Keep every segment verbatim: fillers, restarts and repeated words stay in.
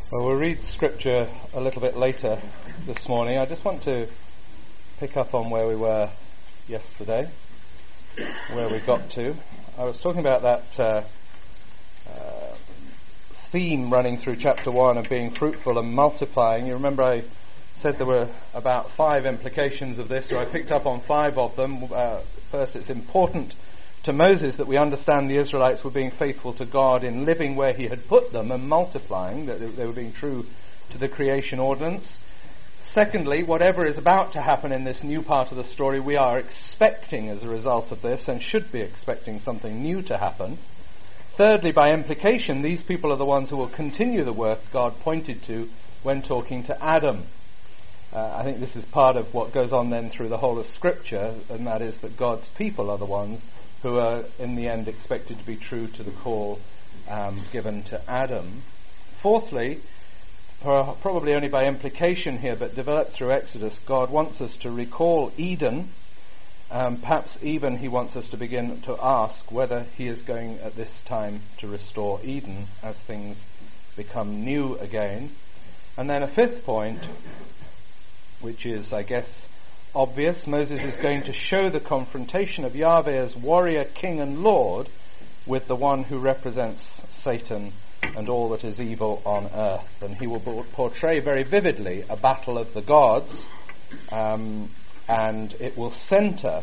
Well, we'll read scripture a little bit later this morning. I just want to pick up on where we were yesterday, where we got to. I was talking about that uh, uh, theme running through chapter one of being fruitful and multiplying. You remember I said there were about five implications of this, so I picked up on five of them. Uh, first, it's important to Moses that we understand the Israelites were being faithful to God in living where he had put them and multiplying, that they were being true to the creation ordinance. Secondly, whatever is about to happen in this new part of the story, we are expecting as a result of this and should be expecting something new to happen. Thirdly, by implication, these people are the ones who will continue the work God pointed to when talking to Adam. Uh, I think this is part of what goes on then through the whole of Scripture, and that is that God's people are the ones who are in the end expected to be true to the call um, given to Adam. Fourthly, probably only by implication here, but developed through Exodus, God wants us to recall Eden. Um, perhaps even he wants us to begin to ask whether he is going at this time to restore Eden as things become new again. And then a fifth point, which is, I guess, obvious. Moses is going to show the confrontation of Yahweh as warrior, king and Lord with the one who represents Satan and all that is evil on earth. And he will portray very vividly a battle of the gods, um, and it will center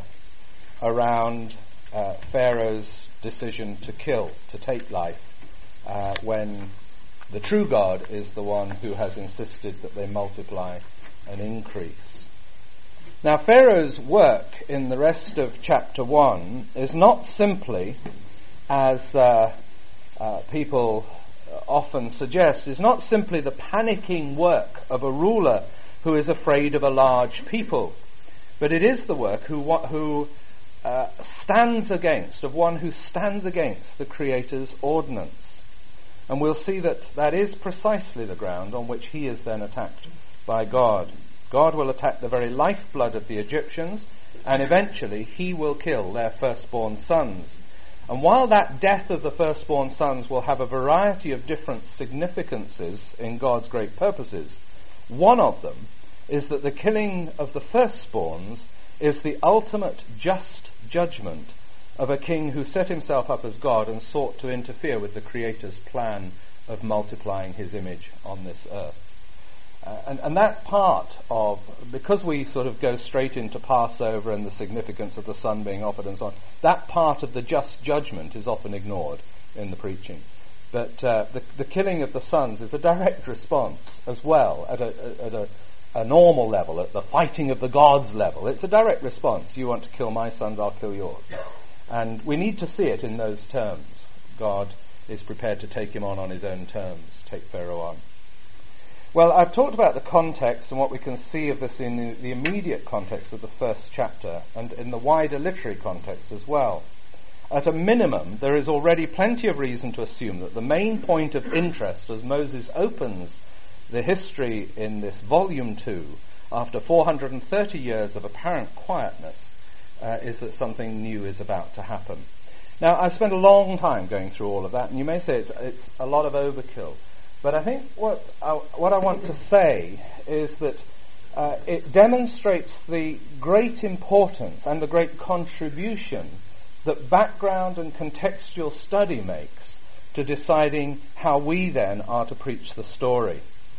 around uh, Pharaoh's decision to kill, to take life, uh, when the true God is the one who has insisted that they multiply and increase. Now, Pharaoh's work in the rest of chapter one is not simply, as uh, uh, people often suggest, is not simply the panicking work of a ruler who is afraid of a large people, but it is the work who who uh, stands against, of one who stands against the Creator's ordinance. And we'll see that that is precisely the ground on which he is then attacked by God. God will attack the very lifeblood of the Egyptians, and eventually he will kill their firstborn sons. And while that death of the firstborn sons will have a variety of different significances in God's great purposes, one of them is that the killing of the firstborns is the ultimate just judgment of a king who set himself up as God and sought to interfere with the Creator's plan of multiplying his image on this earth. Uh, and, and that part of, because we sort of go straight into Passover and the significance of the son being offered and so on, that part of the just judgment is often ignored in the preaching. But uh, the, the killing of the sons is a direct response as well, at a, at a, a normal level, at the fighting of the gods level. It's a direct response. You want to kill my sons, I'll kill yours. And we need to see it in those terms. God is prepared to take him on on his own terms, take Pharaoh on. Well, I've talked about the context and what we can see of this in the, the immediate context of the first chapter and in the wider literary context as well. At a minimum, there is already plenty of reason to assume that the main point of interest as Moses opens the history in this volume two, after four hundred thirty years of apparent quietness, uh, is that something new is about to happen. Now, I've spent a long time going through all of that, and you may say it's, it's a lot of overkill. But I think what I, what I want to say is that uh, it demonstrates the great importance and the great contribution that background and contextual study makes to deciding how we then are to preach the story.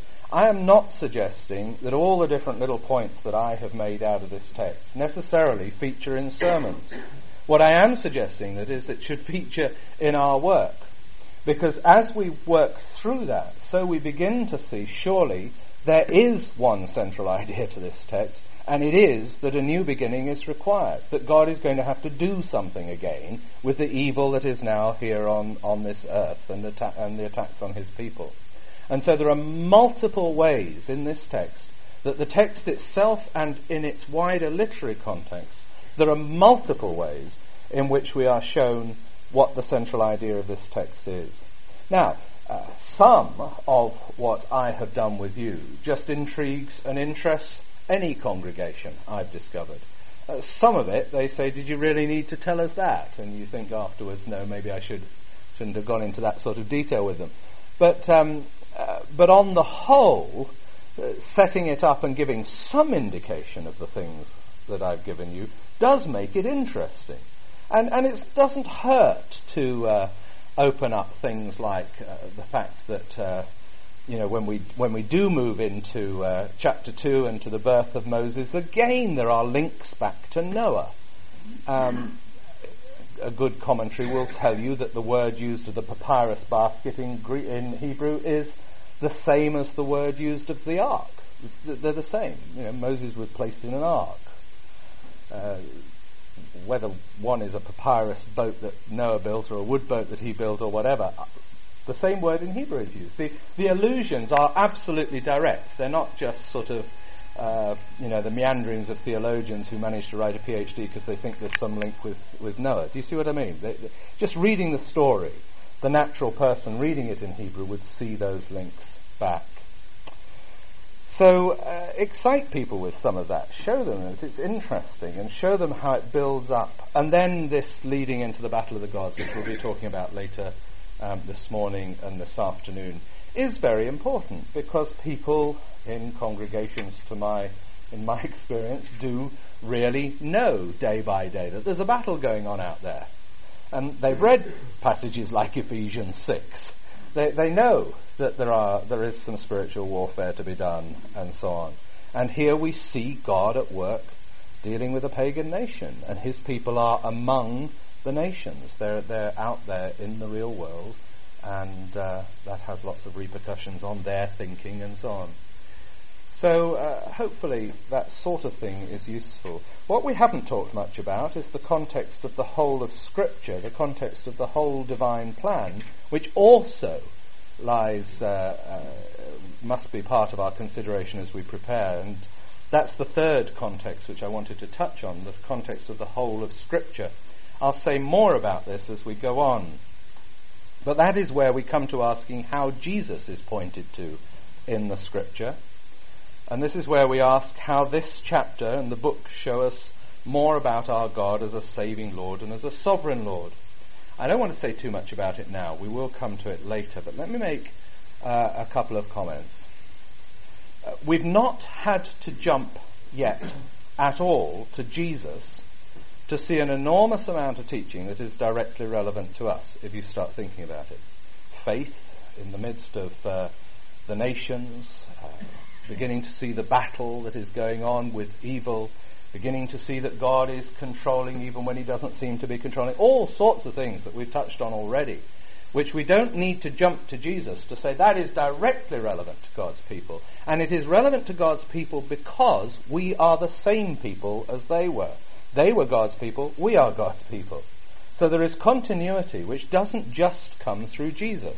I am not suggesting that all the different little points that I have made out of this text necessarily feature in sermons. What I am suggesting that is it should feature in our work. Because as we work through that, so we begin to see, surely, there is one central idea to this text, and it is that a new beginning is required, that God is going to have to do something again with the evil that is now here on, on this earth and the, ta- and the attacks on his people. And so there are multiple ways in this text, that the text itself and in its wider literary context, there are multiple ways in which we are shown what the central idea of this text is. Now, uh, some of what I have done with you just intrigues and interests any congregation, I've discovered. Uh, some of it, they say, did you really need to tell us that? And you think afterwards, no, maybe I should, shouldn't have gone into that sort of detail with them. But, um, uh, but on the whole, uh, setting it up and giving some indication of the things that I've given you does make it interesting. And, and it doesn't hurt to uh, open up things like uh, the fact that uh, you know when we when we do move into uh, chapter two and to the birth of Moses, again there are links back to Noah. Um, a good commentary will tell you that the word used of the papyrus basket in, Gre- in Hebrew is the same as the word used of the ark. It's, they're the same. You know, Moses was placed in an ark. Uh, whether one is a papyrus boat that Noah built or a wood boat that he built or whatever, the same word in Hebrew is used. The, the allusions are absolutely direct. They're not just sort of, uh, you know, the meanderings of theologians who manage to write a PhD because they think there's some link with, with Noah. Do you see what I mean? They, they, just reading the story, the natural person reading it in Hebrew would see those links back. So uh, excite people with some of that. Show them that it's interesting and show them how it builds up. And then this leading into the Battle of the Gods, which we'll be talking about later um, this morning and this afternoon, is very important because people in congregations, to my in my experience, do really know day by day that there's a battle going on out there. And they've read passages like Ephesians six. They, they know that there are there is some spiritual warfare to be done and so on. And here we see God at work dealing with a pagan nation, and his people are among the nations. They're they're out there in the real world, and uh, that has lots of repercussions on their thinking and so on. So uh, hopefully that sort of thing is useful. What we haven't talked much about is the context of the whole of Scripture, the context of the whole divine plan, which also lies, uh, uh, must be part of our consideration as we prepare. And that's the third context which I wanted to touch on, the context of the whole of Scripture. I'll say more about this as we go on. But that is where we come to asking how Jesus is pointed to in the Scripture. And this is where we ask how this chapter and the book show us more about our God as a saving Lord and as a sovereign Lord. I don't want to say too much about it now. We will come to it later. But let me make uh, a couple of comments. Uh, we've not had to jump yet at all to Jesus to see an enormous amount of teaching that is directly relevant to us, if you start thinking about it. Faith in the midst of uh, the nations, uh, beginning to see the battle that is going on with evil, beginning to see that God is controlling even when he doesn't seem to be controlling, all sorts of things that we've touched on already, which we don't need to jump to Jesus to say that is directly relevant to God's people. And it is relevant to God's people because we are the same people as they were. They were God's people, we are God's people. So there is continuity which doesn't just come through Jesus.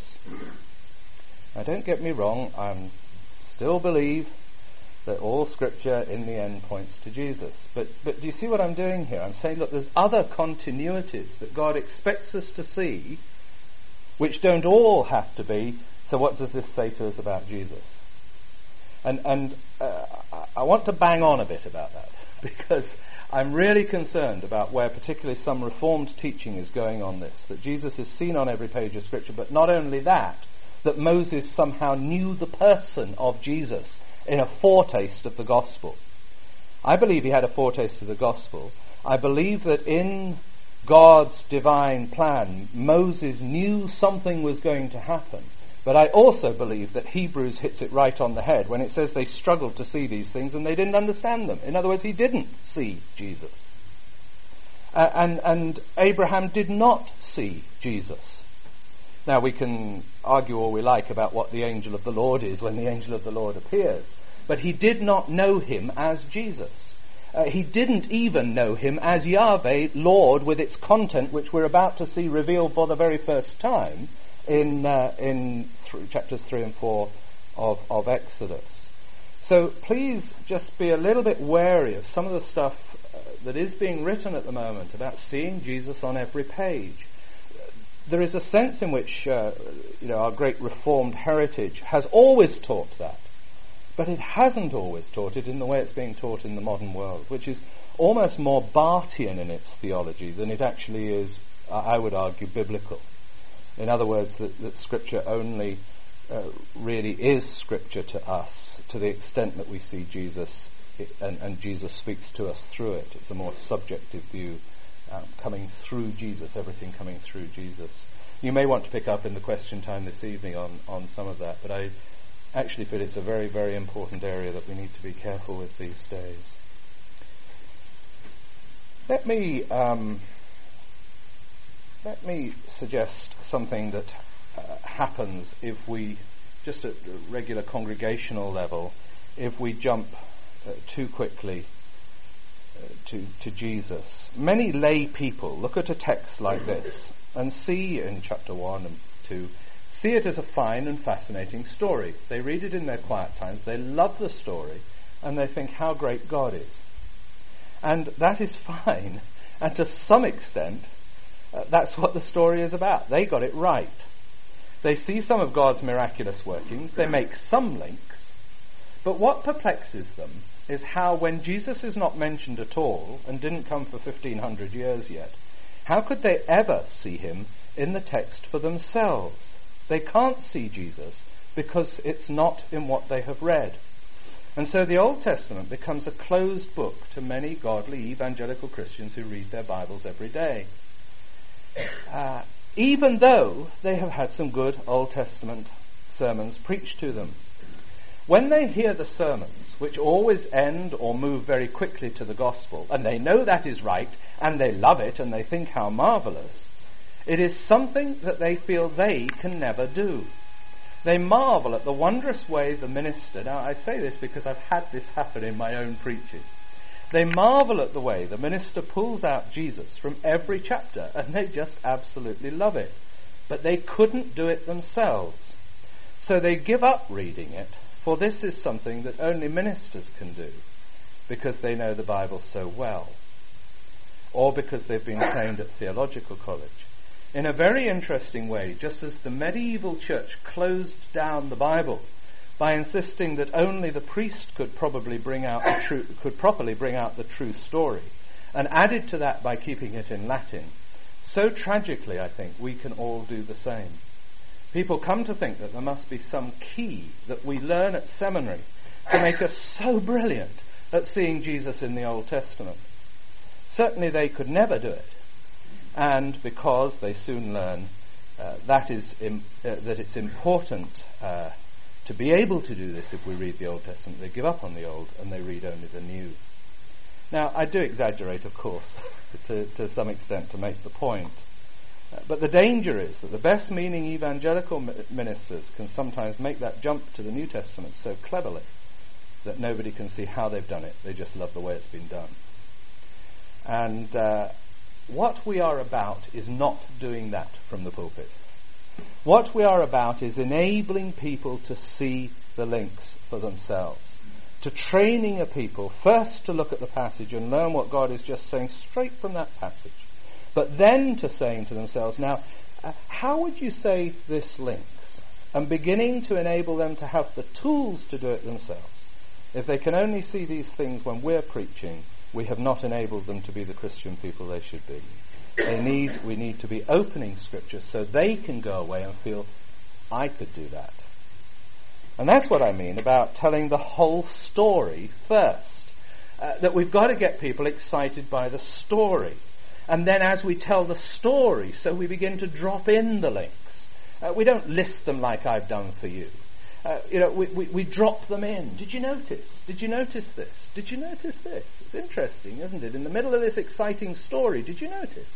Now don't get me wrong, I still believe that all Scripture in the end points to Jesus. But but do you see what I'm doing here? I'm saying, look, there's other continuities that God expects us to see which don't all have to be, so what does this say to us about Jesus? And, and uh, I want to bang on a bit about that because I'm really concerned about where particularly some Reformed teaching is going on this, that Jesus is seen on every page of Scripture, but not only that, that Moses somehow knew the person of Jesus in a foretaste of the gospel. I believe he had a foretaste of the gospel. I believe that in God's divine plan, Moses knew something was going to happen. But I also believe that Hebrews hits it right on the head when it says they struggled to see these things and they didn't understand them. In other words, he didn't see Jesus. Uh, and, and Abraham did not see Jesus. Now, we can argue all we like about what the angel of the Lord is when the angel of the Lord appears. But he did not know him as Jesus. Uh, he didn't even know him as Yahweh, Lord, with its content, which we're about to see revealed for the very first time in uh, in th- chapters three and four of, of Exodus. So please just be a little bit wary of some of the stuff uh, that is being written at the moment about seeing Jesus on every page. There is a sense in which uh, you know, our great Reformed heritage has always taught that, but it hasn't always taught it in the way it's being taught in the modern world, which is almost more Barthian in its theology than it actually is, I would argue, biblical. In other words, that, that Scripture only uh, really is Scripture to us, to the extent that we see Jesus it, and, and Jesus speaks to us through it. It's a more subjective view, um, coming through Jesus, everything coming through Jesus. You may want to pick up in the question time this evening on, on some of that, but I actually feel it's a very, very important area that we need to be careful with these days. Let me um, let me suggest something that uh, happens if we, just at a regular congregational level, if we jump uh, too quickly uh, to to Jesus. Many lay people look at a text like this and see in chapter one and two, see it as a fine and fascinating story. They read it in their quiet times, they love the story, and they think how great God is. And that is fine, and to some extent, uh, that's what the story is about. They got it right. They see some of God's miraculous workings, they make some links, but what perplexes them is how, when Jesus is not mentioned at all, and didn't come for fifteen hundred years yet, how could they ever see him in the text for themselves? They can't see Jesus because it's not in what they have read. And so the Old Testament becomes a closed book to many godly evangelical Christians who read their Bibles every day. Uh, even though they have had some good Old Testament sermons preached to them. When they hear the sermons, which always end or move very quickly to the gospel, and they know that is right, and they love it, and they think how marvellous, it is something that they feel they can never do. They marvel at the wondrous way the minister, now I say this because I've had this happen in my own preaching, they marvel at the way the minister pulls out Jesus from every chapter, and they just absolutely love it. But they couldn't do it themselves. So they give up reading it, for this is something that only ministers can do, because they know the Bible so well, or because they've been trained at theological college. In a very interesting way, just as the medieval church closed down the Bible by insisting that only the priest could probably bring out the true, could properly bring out the true story, and added to that by keeping it in Latin, so tragically, I think, we can all do the same. People come to think that there must be some key that we learn at seminary to make us so brilliant at seeing Jesus in the Old Testament. Certainly they could never do it. And because they soon learn uh, that is im- uh, that it's important uh, to be able to do this if we read the Old Testament, they give up on the Old and they read only the New. Now, I do exaggerate, of course, to, to some extent to make the point. Uh, but the danger is that the best meaning evangelical mi- ministers can sometimes make that jump to the New Testament so cleverly that nobody can see how they've done it. They just love the way it's been done. And uh, what we are about is not doing that from the pulpit. What we are about is enabling people to see the links for themselves, to training a people first to look at the passage and learn what God is just saying straight from that passage, but then to saying to themselves, now, uh, how would you say this links? And beginning to enable them to have the tools to do it themselves. If they can only see these things when we're preaching, we have not enabled them to be the Christian people they should be. They need, we need to be opening Scripture so they can go away and feel, I could do that. And that's what I mean about telling the whole story first. Uh, that we've got to get people excited by the story. And then as we tell the story, so we begin to drop in the links. Uh, we don't list them like I've done for you. Uh, you know, we, we, we drop them in. Did you notice? Did you notice this? Did you notice this? It's interesting, isn't it? In the middle of this exciting story, did you notice?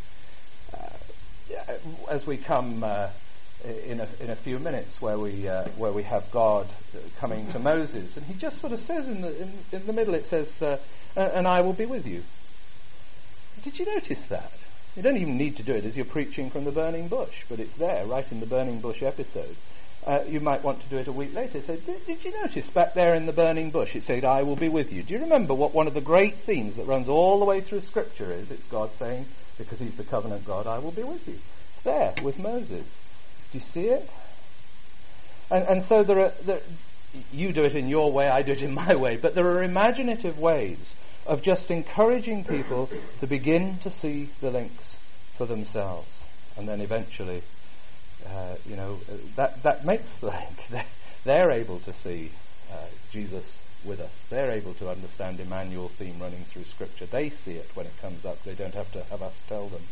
Uh, as we come uh, in a in a few minutes, where we uh, where we have God coming to Moses, and he just sort of says in the in, in the middle, it says, uh, "And I will be with you." Did you notice that? You don't even need to do it as you're preaching from the burning bush, but it's there, right in the burning bush episode. Uh, you might want to do it a week later. So, did, did you notice back there in the burning bush it said, I will be with you? Do you remember what one of the great themes that runs all the way through Scripture is? It's God saying, because he's the covenant God, I will be with you. It's there with Moses. Do you see it? And, and so there are, there, you do it in your way, I do it in my way, but there are imaginative ways of just encouraging people to begin to see the links for themselves. And then eventually uh, you know, that that makes the link. They're able to see uh, Jesus with us. They're able to understand Emmanuel theme running through Scripture. They see it when it comes up. They don't have to have us tell them.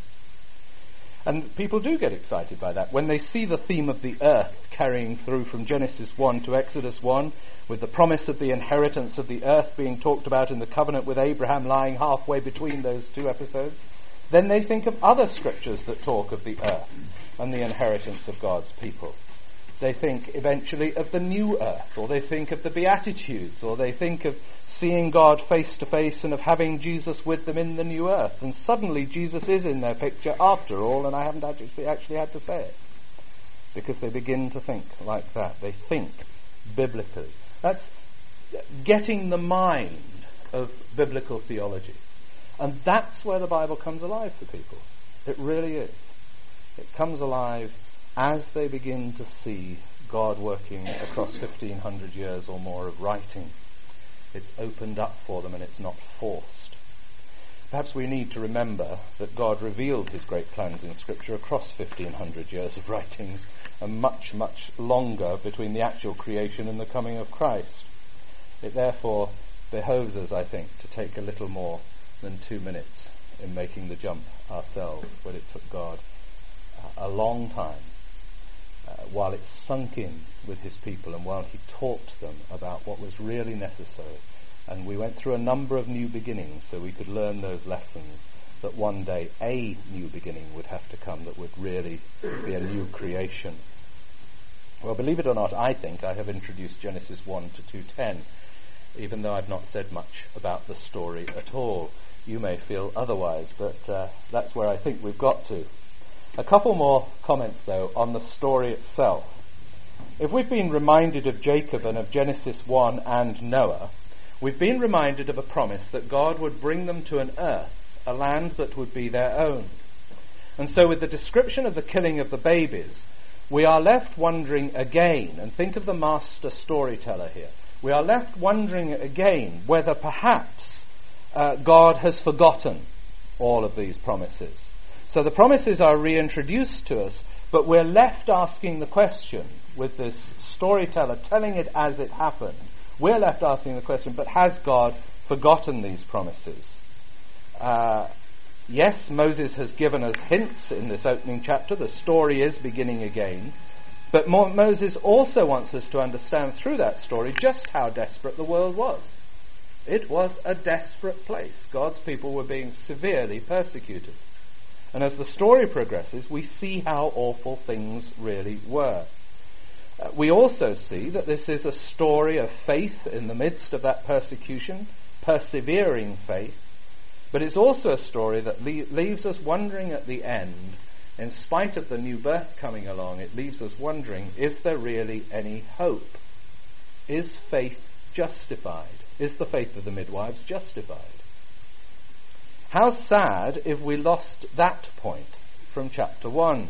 And people do get excited by that. When they see the theme of the earth carrying through from Genesis one to Exodus one, with the promise of the inheritance of the earth being talked about in the covenant with Abraham lying halfway between those two episodes, then they think of other scriptures that talk of the earth and the inheritance of God's people. They think eventually of the new earth, or they think of the Beatitudes, or they think of seeing God face to face and of having Jesus with them in the new earth. And suddenly Jesus is in their picture after all, and I haven't actually, actually had to say it. Because they begin to think like that. They think biblically. That's getting the mind of biblical theology. And that's where the Bible comes alive for people. It really is. It comes alive as they begin to see God working across fifteen hundred years or more of writing. It's opened up for them and it's not forced. Perhaps we need to remember that God revealed his great plans in Scripture across fifteen hundred years of writings, and much, much longer between the actual creation and the coming of Christ. It therefore behoves us, I think, to take a little more than two minutes in making the jump ourselves, when it took God uh, a long time, uh, while it sunk in with his people and while he taught them about what was really necessary. And we went through a number of new beginnings so we could learn those lessons, that one day a new beginning would have to come that would really be a new creation. Well, believe it or not, I think I have introduced Genesis one to two ten, even though I've not said much about the story at all. You may feel otherwise, but uh, that's where I think we've got to. A couple more comments, though, on the story itself. If we've been reminded of Jacob and of Genesis one and Noah, we've been reminded of a promise that God would bring them to an earth, a land that would be their own. And so with the description of the killing of the babies, we are left wondering again, and think of the master storyteller here, we are left wondering again whether perhaps uh, God has forgotten all of these promises. So the promises are reintroduced to us, but we're left asking the question, with this storyteller telling it as it happened, we're left asking the question, but has God forgotten these promises? Uh, yes, Moses has given us hints in this opening chapter. The story is beginning again. But Mo- Moses also wants us to understand through that story just how desperate the world was. It was a desperate place. God's people were being severely persecuted. And as the story progresses, we see how awful things really were. Uh, we also see that this is a story of faith in the midst of that persecution, persevering faith, but it's also a story that le- leaves us wondering at the end, in spite of the new birth coming along, it leaves us wondering, is there really any hope? Is faith justified? Is the faith of the midwives justified? How sad if we lost that point from chapter one.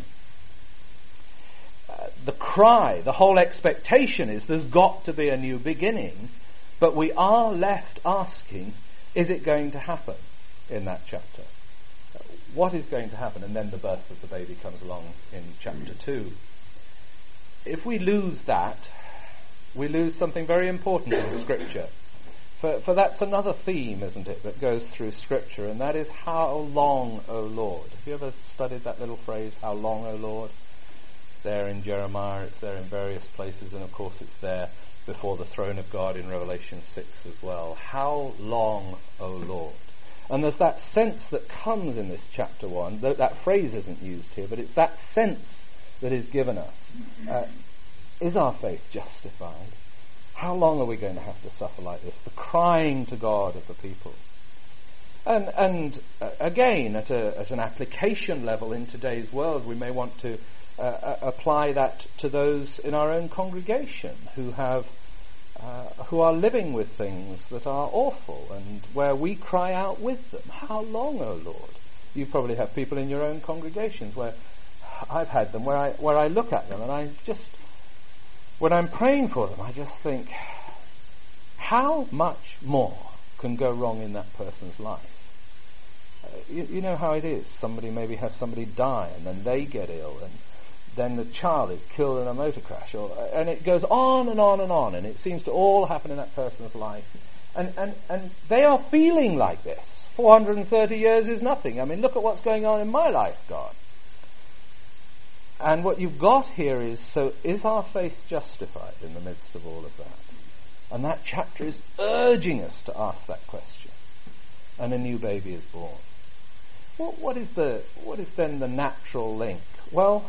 Uh, the cry, the whole expectation is there's got to be a new beginning, but we are left asking, is it going to happen in that chapter? Uh, what is going to happen? And then the birth of the baby comes along in chapter two. If we lose that, we lose something very important in Scripture. For, for that's another theme, isn't it, that goes through Scripture, and that is, how long, O Lord? Have you ever studied that little phrase, how long, O Lord? It's there in Jeremiah, it's there in various places, and of course it's there before the throne of God in Revelation six as well. How long, O Lord? And there's that sense that comes in this chapter one, that, that phrase isn't used here, but it's that sense that is given us. Uh, is our faith justified? How long are we going to have to suffer like this? The crying to God of the people. And, and uh, again, at, a, at an application level in today's world, we may want to uh, uh, apply that to those in our own congregation who have, uh, who are living with things that are awful, and where we cry out with them, how long, O Lord? You probably have people in your own congregations where I've had them where I where I look at them and I just, when I'm praying for them, I just think, how much more can go wrong in that person's life? Uh, you, you know how it is. Somebody maybe has somebody die, and then they get ill, and then the child is killed in a motor crash, or, and it goes on and on and on, and it seems to all happen in that person's life. And, and, and they are feeling like this. four hundred thirty years is nothing. I mean, look at what's going on in my life, God. And what you've got here is, so is our faith justified in the midst of all of that? And that chapter is urging us to ask that question. And a new baby is born. What, what is the what is then the natural link? Well,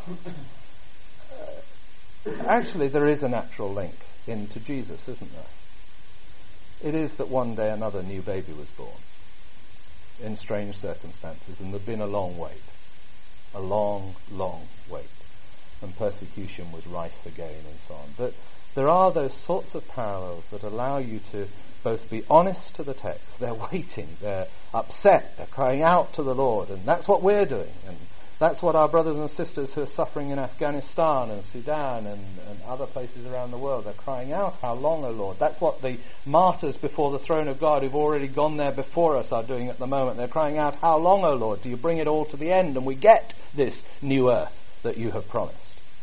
uh, actually there is a natural link into Jesus, isn't there? It is that one day another new baby was born in strange circumstances, and there'd been a long wait. A long, long wait. And persecution was rife again and so on. But there are those sorts of parallels that allow you to both be honest to the text. They're waiting, they're upset, they're crying out to the Lord, and that's what we're doing. And that's what our brothers and sisters who are suffering in Afghanistan and Sudan and, and other places around the world, they're crying out, how long, O Lord? That's what the martyrs before the throne of God who've already gone there before us are doing at the moment. They're crying out, how long, O Lord? Do you bring it all to the end and we get this new earth that you have promised?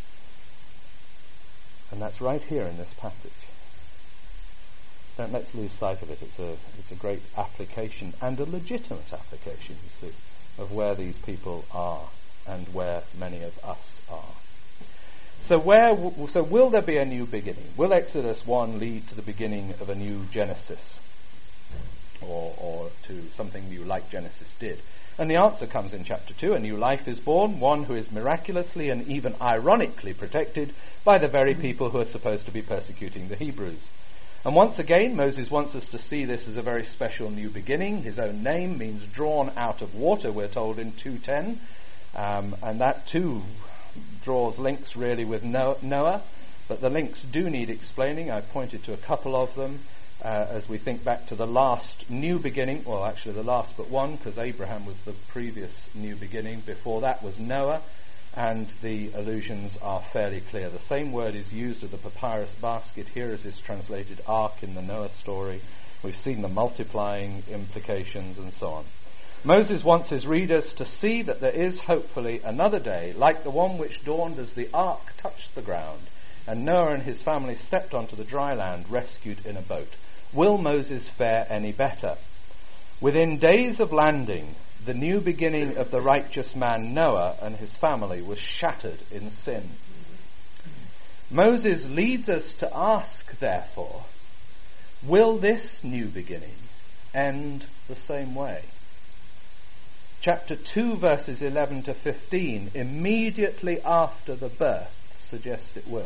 And that's right here in this passage. Don't let's lose sight of it. It's a, it's a great application, and a legitimate application, you see, of where these people are and where many of us are. So where, w- so will there be a new beginning? Will Exodus one lead to the beginning of a new Genesis? Or, or to something new like Genesis did? And the answer comes in chapter two. A new life is born, one who is miraculously and even ironically protected by the very people who are supposed to be persecuting the Hebrews. And once again, Moses wants us to see this as a very special new beginning. His own name means drawn out of water, we're told in two ten. Um, and that too draws links really with Noah. But the links do need explaining. I've pointed to a couple of them. Uh, as we think back to the last new beginning, well actually the last but one, because Abraham was the previous new beginning. Before that was Noah, and the allusions are fairly clear. The same word is used of the papyrus basket here as is translated ark in the Noah story. We've seen the multiplying implications and so on. Moses wants his readers to see that there is hopefully another day, like the one which dawned as the ark touched the ground, and Noah and his family stepped onto the dry land, rescued in a boat. Will Moses fare any better? Within days of landing, the new beginning of the righteous man Noah and his family was shattered in sin. Moses leads us to ask, therefore, will this new beginning end the same way? Chapter two, verses eleven to fifteen, immediately after the birth, suggests it will.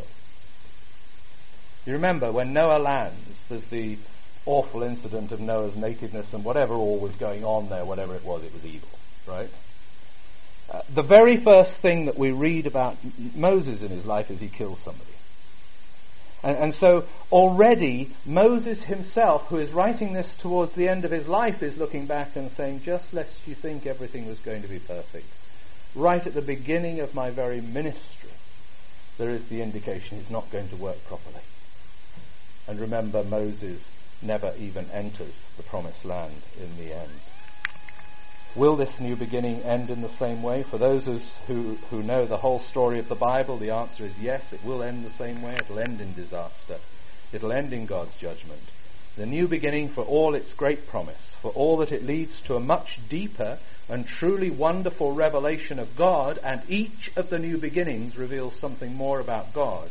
You remember, when Noah lands, there's the awful incident of Noah's nakedness and whatever all was going on there, whatever it was, it was evil, right? Uh, the very first thing that we read about Moses in his life is he kills somebody. And, and so already Moses himself, who is writing this towards the end of his life, is looking back and saying, just lest you think everything was going to be perfect, right at the beginning of my very ministry, there is the indication it's not going to work properly. And remember, Moses never even enters the promised land in the end. Will this new beginning end in the same way? For those who, who know the whole story of the Bible, the answer is yes, it will end the same way. It will end in disaster. It will end in God's judgment. The new beginning, for all its great promise, for all that it leads to a much deeper and truly wonderful revelation of God, and each of the new beginnings reveals something more about God.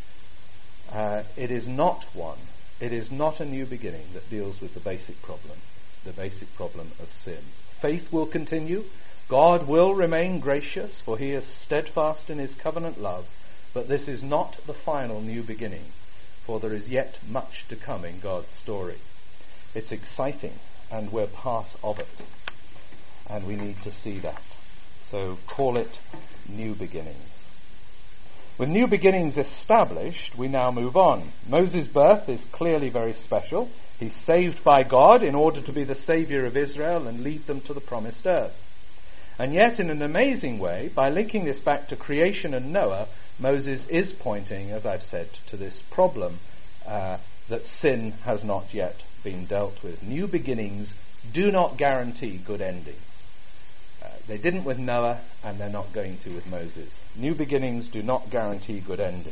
Uh, it is not one, it is not a new beginning that deals with the basic problem, the basic problem of sin. Faith will continue, God will remain gracious, for he is steadfast in his covenant love, but this is not the final new beginning, for there is yet much to come in God's story. It's exciting, and we're part of it, and we need to see that. So call it new beginnings. With new beginnings established, we now move on. Moses' birth is clearly very special. He's saved by God in order to be the saviour of Israel and lead them to the promised earth. And yet, in an amazing way, by linking this back to creation and Noah, Moses is pointing, as I've said, to this problem uh, that sin has not yet been dealt with. New beginnings do not guarantee good endings. Uh, they didn't with Noah, and they're not going to with Moses. New beginnings do not guarantee good endings.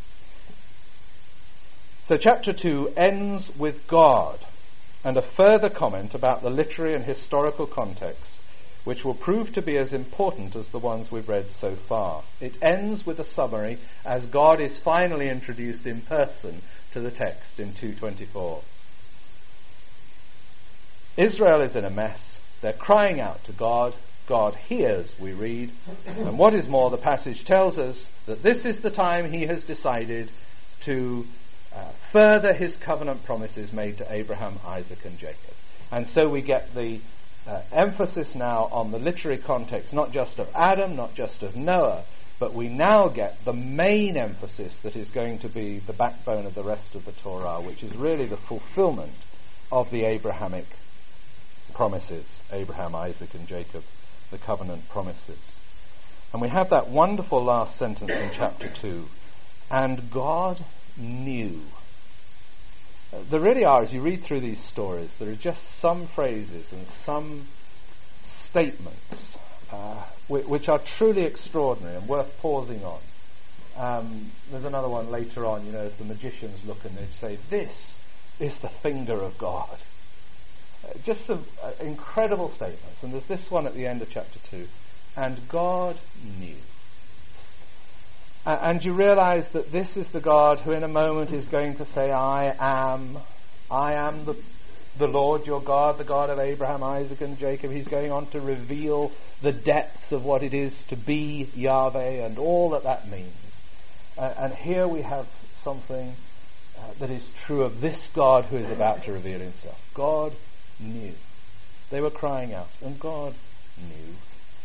So chapter two ends with God and a further comment about the literary and historical context, which will prove to be as important as the ones we've read so far. It ends with a summary as God is finally introduced in person to the text in two twenty-four. Israel is in a mess. They're crying out to God. God hears, we read. And what is more, the passage tells us that this is the time he has decided to uh, further his covenant promises made to Abraham, Isaac and Jacob. And so we get the uh, emphasis now on the literary context, not just of Adam, not just of Noah, but we now get the main emphasis that is going to be the backbone of the rest of the Torah, which is really the fulfillment of the Abrahamic promises, Abraham, Isaac and Jacob, the covenant promises. And we have that wonderful last sentence in chapter two. And God knew. Uh, there really are, as you read through these stories, there are just some phrases and some statements uh, w- which are truly extraordinary and worth pausing on. Um, there's another one later on, you know, as the magicians look and they say, "This is the finger of God." Uh, just some uh, incredible statements. And there's this one at the end of chapter two. And God knew. Uh, and you realize that this is the God who in a moment is going to say, I am, I am the, the Lord your God, the God of Abraham, Isaac and Jacob. He's going on to reveal the depths of what it is to be Yahweh and all that that means. Uh, and here we have something uh, that is true of this God who is about to reveal himself. God knew. They were crying out, and God knew.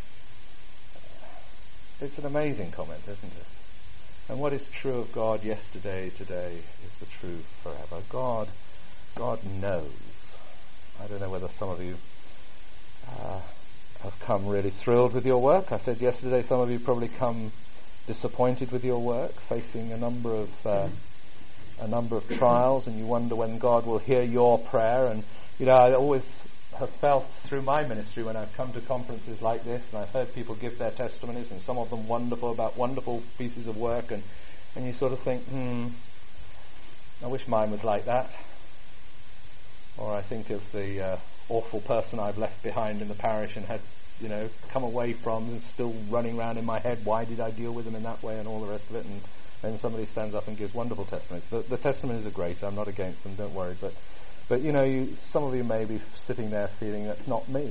It's an amazing comment, isn't it? And what is true of God yesterday, today, is the truth forever. God, God knows. I don't know whether some of you uh, have come really thrilled with your work. I said yesterday some of you probably come disappointed with your work, facing a number of uh, a number of trials, and you wonder when God will hear your prayer. And you know, I always have felt through my ministry when I've come to conferences like this and I've heard people give their testimonies, and some of them wonderful, about wonderful pieces of work, and, and you sort of think, hmm, I wish mine was like that. Or I think of the uh, awful person I've left behind in the parish and had, you know, come away from and still running around in my head, why did I deal with them in that way, and all the rest of it. And then somebody stands up and gives wonderful testimonies. The, the testimonies are great, I'm not against them, don't worry, but But, you know, you, some of you may be sitting there feeling that's not me.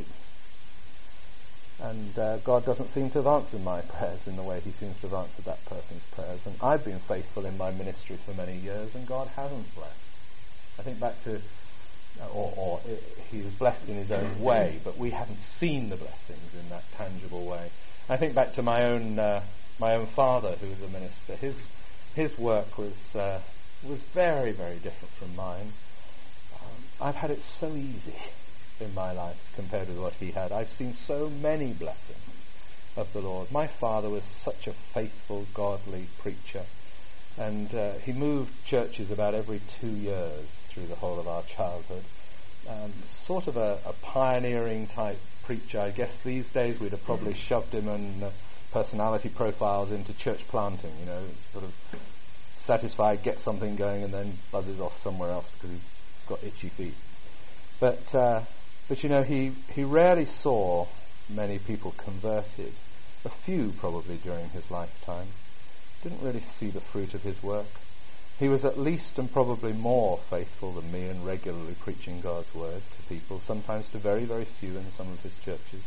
And uh, God doesn't seem to have answered my prayers in the way he seems to have answered that person's prayers. And I've been faithful in my ministry for many years, and God hasn't blessed. I think back to, uh, or, or it, he was blessed in his own way, but we haven't seen the blessings in that tangible way. I think back to my own uh, my own father, who was a minister. His his work was uh, was very, very different from mine. I've had it so easy in my life compared with what he had. I've seen so many blessings of the Lord. My father was such a faithful, godly preacher, and uh, he moved churches about every two years through the whole of our childhood. Um, sort of a, a pioneering type preacher. I guess these days we'd have probably shoved him and uh, personality profiles into church planting, you know, sort of satisfied, get something going, and then buzzes off somewhere else because he's got itchy feet. But uh, but you know, he, he rarely saw many people converted. A few probably during his lifetime. Didn't really see the fruit of his work. He was at least and probably more faithful than me in regularly preaching God's word to people, sometimes to very, very few in some of his churches.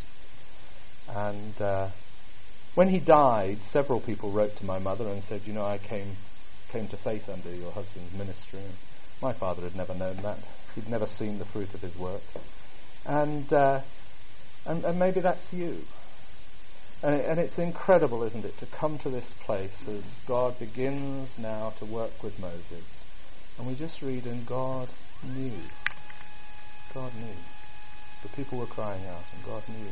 And uh, when he died, several people wrote to my mother and said, you know, I came came to faith under your husband's ministry. And my father had never known that. He'd never seen the fruit of his work. And uh, and, and maybe that's you. And, it, and it's incredible, isn't it, to come to this place as God begins now to work with Moses. And we just read, and God knew. God knew. The people were crying out, and God knew.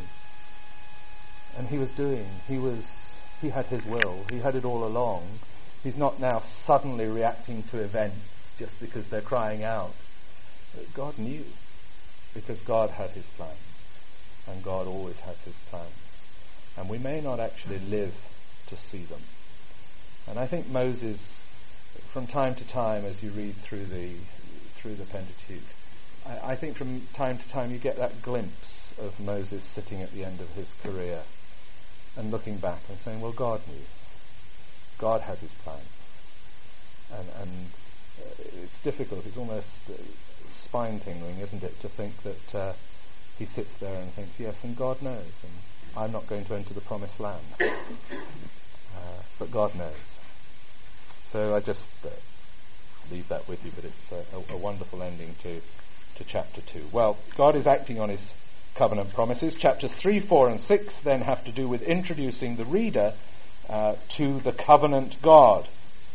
And he was doing, he was, he had his will. He had it all along. He's not now suddenly reacting to events just because they're crying out. God knew, because God had his plans. and God always has his plans. And we may not actually live to see them. And I think Moses, from time to time, as you read through the through the Pentateuch, I, I think from time to time you get that glimpse of Moses sitting at the end of his career and looking back and saying, well, God knew. God had his plans. And, and uh, it's difficult, it's almost uh, spine-tingling, isn't it, to think that uh, he sits there and thinks, yes, and God knows, and I'm not going to enter the promised land. Uh, but God knows. So I just uh, leave that with you, but it's a, a, a wonderful ending to, to chapter two. Well, God is acting on his covenant promises. Chapters three, four and six then have to do with introducing the reader uh, to the covenant God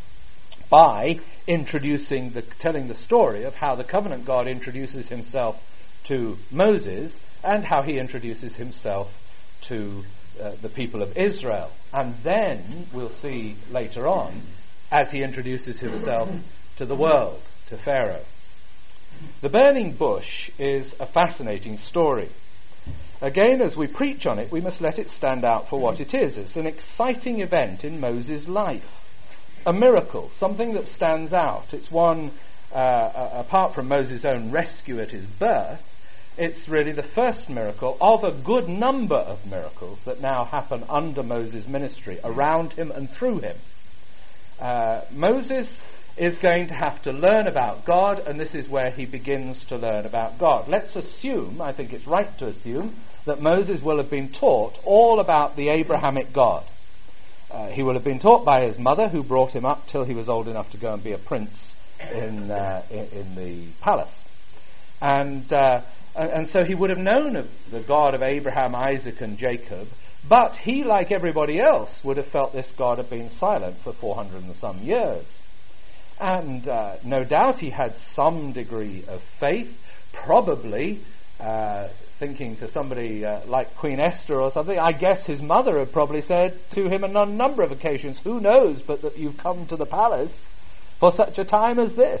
by introducing the telling the story of how the covenant God introduces himself to Moses and how he introduces himself to uh, the people of Israel. And then we'll see later on as he introduces himself to the world, to Pharaoh. The burning bush is a fascinating story. Again, as we preach on it, we must let it stand out for what it is. It's an exciting event in Moses' life. A miracle, something that stands out. It's one, uh, uh, apart from Moses' own rescue at his birth, it's really the first miracle of a good number of miracles that now happen under Moses' ministry, around him and through him. Uh, Moses is going to have to learn about God, and this is where he begins to learn about God. Let's assume, I think it's right to assume, that Moses will have been taught all about the Abrahamic God. Uh, he will have been taught by his mother, who brought him up till he was old enough to go and be a prince in uh, in, in the palace. And, uh, and and so he would have known of the God of Abraham, Isaac and Jacob, but he, like everybody else, would have felt this God had been silent for four hundred and some years. And uh, no doubt he had some degree of faith, probably uh, thinking to somebody uh, like Queen Esther or something. I guess his mother had probably said to him on a number of occasions, who knows but that you've come to the palace for such a time as this.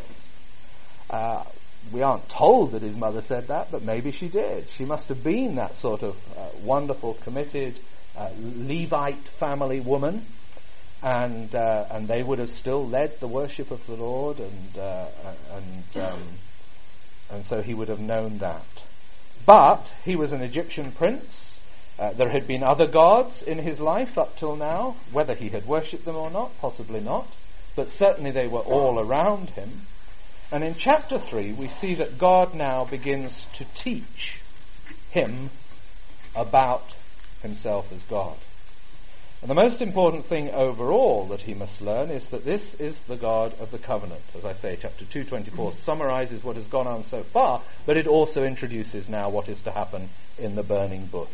Uh, we aren't told that his mother said that, but maybe she did. She must have been that sort of uh, wonderful, committed uh, Levite family woman. And uh, and they would have still led the worship of the Lord, and uh, and um, and so he would have known that. But he was an Egyptian prince. Uh, there had been other gods in his life up till now, whether he had worshipped them or not, possibly not. But certainly they were all around him. And in chapter three, we see that God now begins to teach him about himself as God. And the most important thing overall that he must learn is that this is the God of the covenant. As I say, chapter two twenty-four summarizes what has gone on so far, but it also introduces now what is to happen in the burning bush.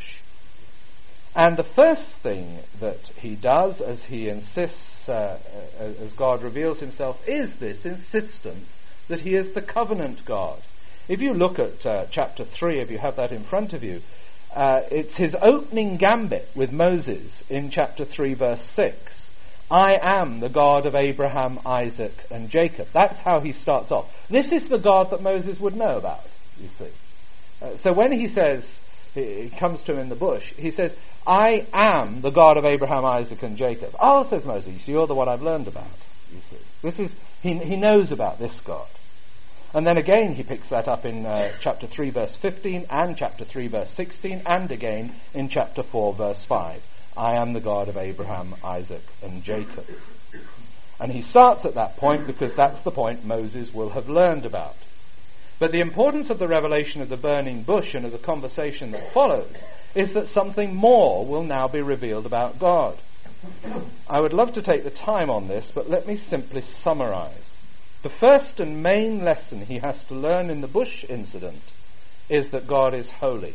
And the first thing that he does, as he insists, uh, as God reveals himself, is this insistence that he is the covenant God. If you look at uh, chapter three, if you have that in front of you, Uh, it's his opening gambit with Moses in chapter three verse six. I am the God of Abraham, Isaac and Jacob. That's how he starts off. This is the God that Moses would know about, you see. Uh, so when he says, he, he comes to him in the bush, he says, I am the God of Abraham, Isaac and Jacob. Oh, says Moses, you're the one I've learned about, you see. This is, he, he knows about this God. And then again he picks that up in uh, chapter three verse fifteen and chapter three verse sixteen and again in chapter four verse five. I am the God of Abraham, Isaac and Jacob. And he starts at that point because that's the point Moses will have learned about. But the importance of the revelation of the burning bush and of the conversation that follows is that something more will now be revealed about God. I would love to take the time on this, but let me simply summarize. The first and main lesson he has to learn in the bush incident is that God is holy.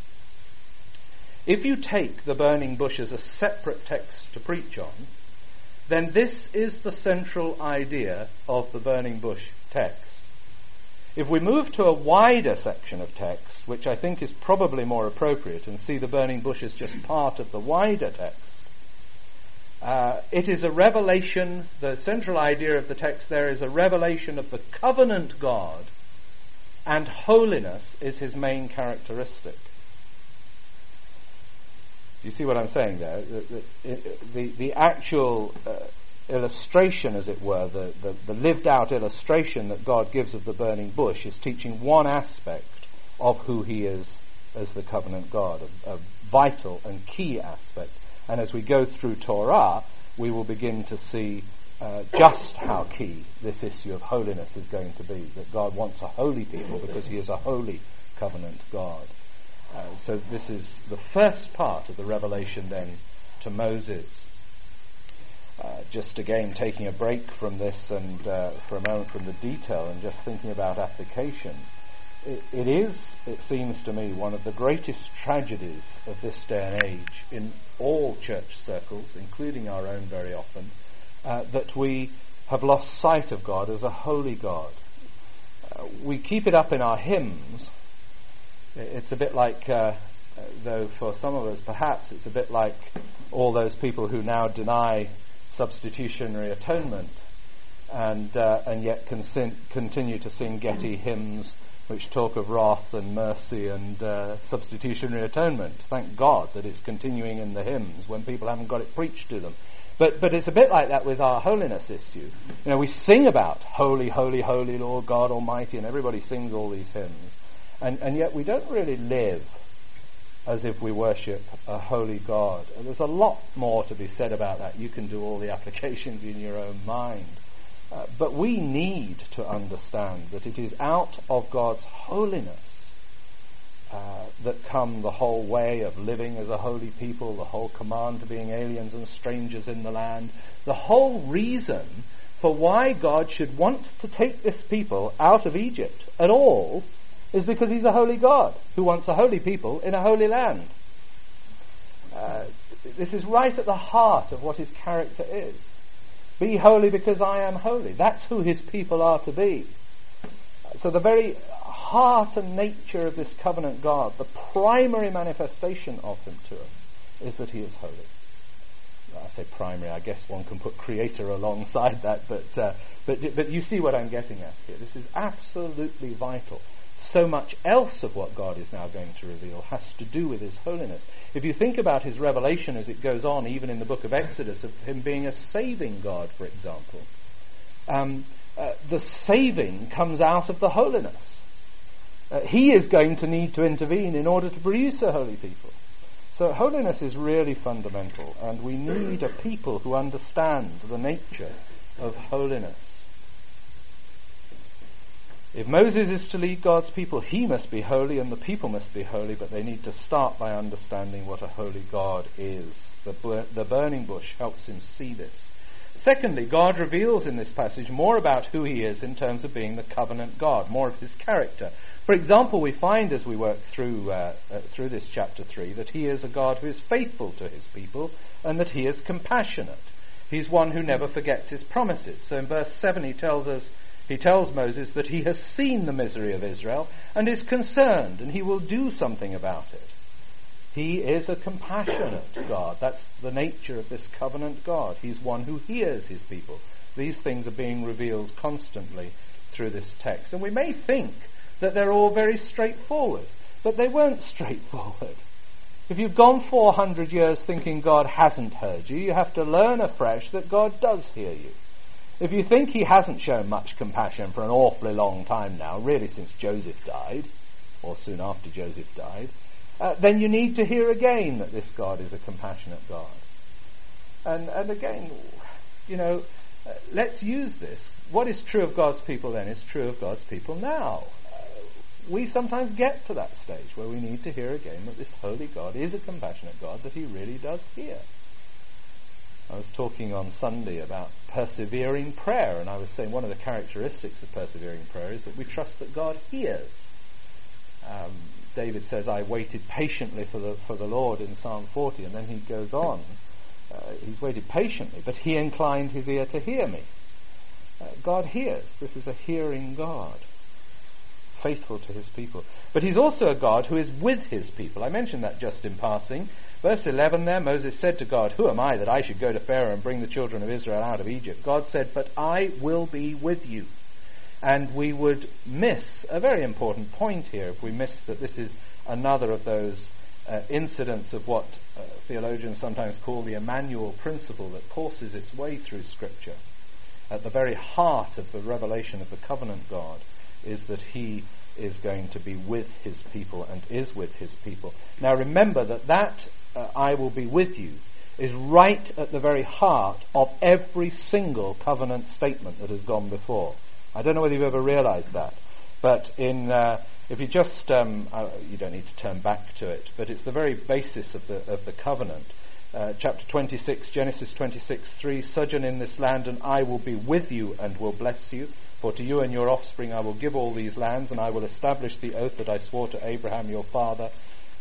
If you take the burning bush as a separate text to preach on, then this is the central idea of the burning bush text. If we move to a wider section of text, which I think is probably more appropriate, and see the burning bush as just part of the wider text, Uh, it is a revelation, the central idea of the text there is a revelation of the covenant God, and holiness is his main characteristic. Do you see what I'm saying there? The, the, the, the actual uh, illustration, as it were, the, the, the lived out illustration that God gives of the burning bush is teaching one aspect of who he is as the covenant God, a, a vital and key aspect. And as we go through Torah, we will begin to see uh, just how key this issue of holiness is going to be, that God wants a holy people because he is a holy covenant God. Uh, so this is the first part of the revelation then to Moses. Uh, just again taking a break from this and uh, for a moment from the detail and just thinking about application. It, it is, it seems to me, one of the greatest tragedies of this day and age in all church circles, including our own very often, uh, that we have lost sight of God as a holy God. Uh, we keep it up in our hymns. It's a bit like, uh, though for some of us perhaps it's a bit like all those people who now deny substitutionary atonement and uh, and yet con- continue to sing Getty hymns which talk of wrath and mercy and uh, substitutionary atonement. Thank God that it's continuing in the hymns when people haven't got it preached to them. But but it's a bit like that with our holiness issue. You know, we sing about holy, holy, holy Lord God Almighty, and everybody sings all these hymns. And, and yet we don't really live as if we worship a holy God. And there's a lot more to be said about that. You can do all the applications in your own mind. Uh, but we need to understand that it is out of God's holiness uh, that come the whole way of living as a holy people, the whole command to being aliens and strangers in the land, the whole reason for why God should want to take this people out of Egypt at all is because he's a holy God who wants a holy people in a holy land. Uh, this is right at the heart of what his character is. Be holy because I am holy. That's who his people are to be. So the very heart and nature of this covenant God, the primary manifestation of him to us, is that he is holy. I say primary, I guess one can put creator alongside that, but, uh, but, but you see what I'm getting at here. This is absolutely vital. So much else of what God is now going to reveal has to do with his holiness. If you think about his revelation as it goes on, even in the book of Exodus, of him being a saving God, for example, um, uh, the saving comes out of the holiness. Uh, he is going to need to intervene in order to produce a holy people. So holiness is really fundamental, and we need a people who understand the nature of holiness. If Moses is to lead God's people, he must be holy and the people must be holy, but they need to start by understanding what a holy God is. The, bur- the burning bush helps him see this. Secondly, God reveals in this passage more about who he is in terms of being the covenant God, more of his character. For example, we find as we work through uh, uh, through this chapter three that he is a God who is faithful to his people and that he is compassionate. He's one who never forgets his promises. So in verse seven he tells us He tells Moses that he has seen the misery of Israel and is concerned, and he will do something about it. He is a compassionate God. That's the nature of this covenant God. He's one who hears his people. These things are being revealed constantly through this text. And we may think that they're all very straightforward, but they weren't straightforward. If you've gone four hundred years thinking God hasn't heard you, you have to learn afresh that God does hear you. If you think he hasn't shown much compassion for an awfully long time now, really since Joseph died, or soon after Joseph died, uh, then you need to hear again that this God is a compassionate God. And, and again, you know, uh, let's use this. What is true of God's people then is true of God's people now. Uh, we sometimes get to that stage where we need to hear again that this holy God is a compassionate God, that he really does hear. I was talking on Sunday about persevering prayer, and I was saying one of the characteristics of persevering prayer is that we trust that God hears. Um, David says, I waited patiently for the for the Lord in Psalm forty, and then he goes on. Uh, he's waited patiently, but he inclined his ear to hear me. Uh, God hears. This is a hearing God, faithful to his people. But he's also a God who is with his people. I mentioned that just in passing. Verse eleven there, Moses said to God, who am I that I should go to Pharaoh and bring the children of Israel out of Egypt? God said, but I will be with you. And we would miss a very important point here if we miss that this is another of those uh, incidents of what uh, theologians sometimes call the Emmanuel principle that courses its way through Scripture. At the very heart of the revelation of the covenant God is that he is going to be with his people and is with his people. Now remember that that uh, I will be with you is right at the very heart of every single covenant statement that has gone before. I don't know whether you've ever realized that, but in uh, if you just um, uh, you don't need to turn back to it, but it's the very basis of the of the covenant. Uh, chapter twenty-six, Genesis twenty-six three, sojourn in this land and I will be with you and will bless you, for to you and your offspring I will give all these lands, and I will establish the oath that I swore to Abraham your father.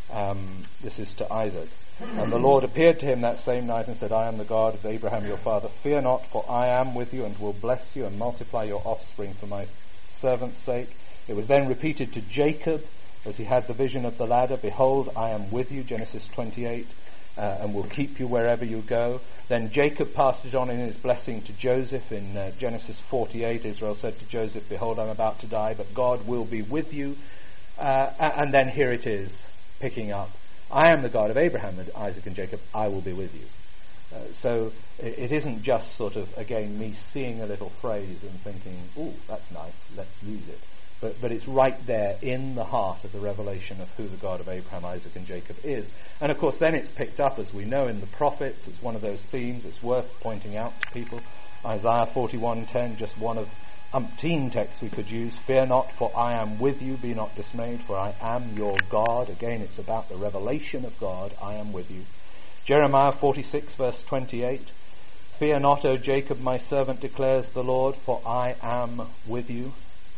Um, this is to Isaac. And the Lord appeared to him that same night and said, I am the God of Abraham your father. Fear not, for I am with you and will bless you and multiply your offspring for my servant's sake. It was then repeated to Jacob as he had the vision of the ladder. Behold, I am with you, Genesis twenty-eight, uh, and will keep you wherever you go. Then Jacob passed it on in his blessing to Joseph in uh, Genesis forty-eight. Israel said to Joseph, behold, I'm about to die, but God will be with you. Uh, and then here it is, picking up. I am the God of Abraham, Isaac and Jacob. I will be with you. Uh, so it, it isn't just sort of, again, me seeing a little phrase and thinking, ooh, that's nice, let's use it. But, but it's right there in the heart of the revelation of who the God of Abraham, Isaac and Jacob is. And of course then it's picked up, as we know, in the prophets. It's one of those themes it's worth pointing out to people. Isaiah forty-one ten, just one of umpteen texts we could use. Fear not, for I am with you. Be not dismayed, for I am your God. Again, it's about the revelation of God. I am with you. Jeremiah forty-six verse twenty-eight. Fear not, O Jacob, my servant, declares the Lord, for I am with you.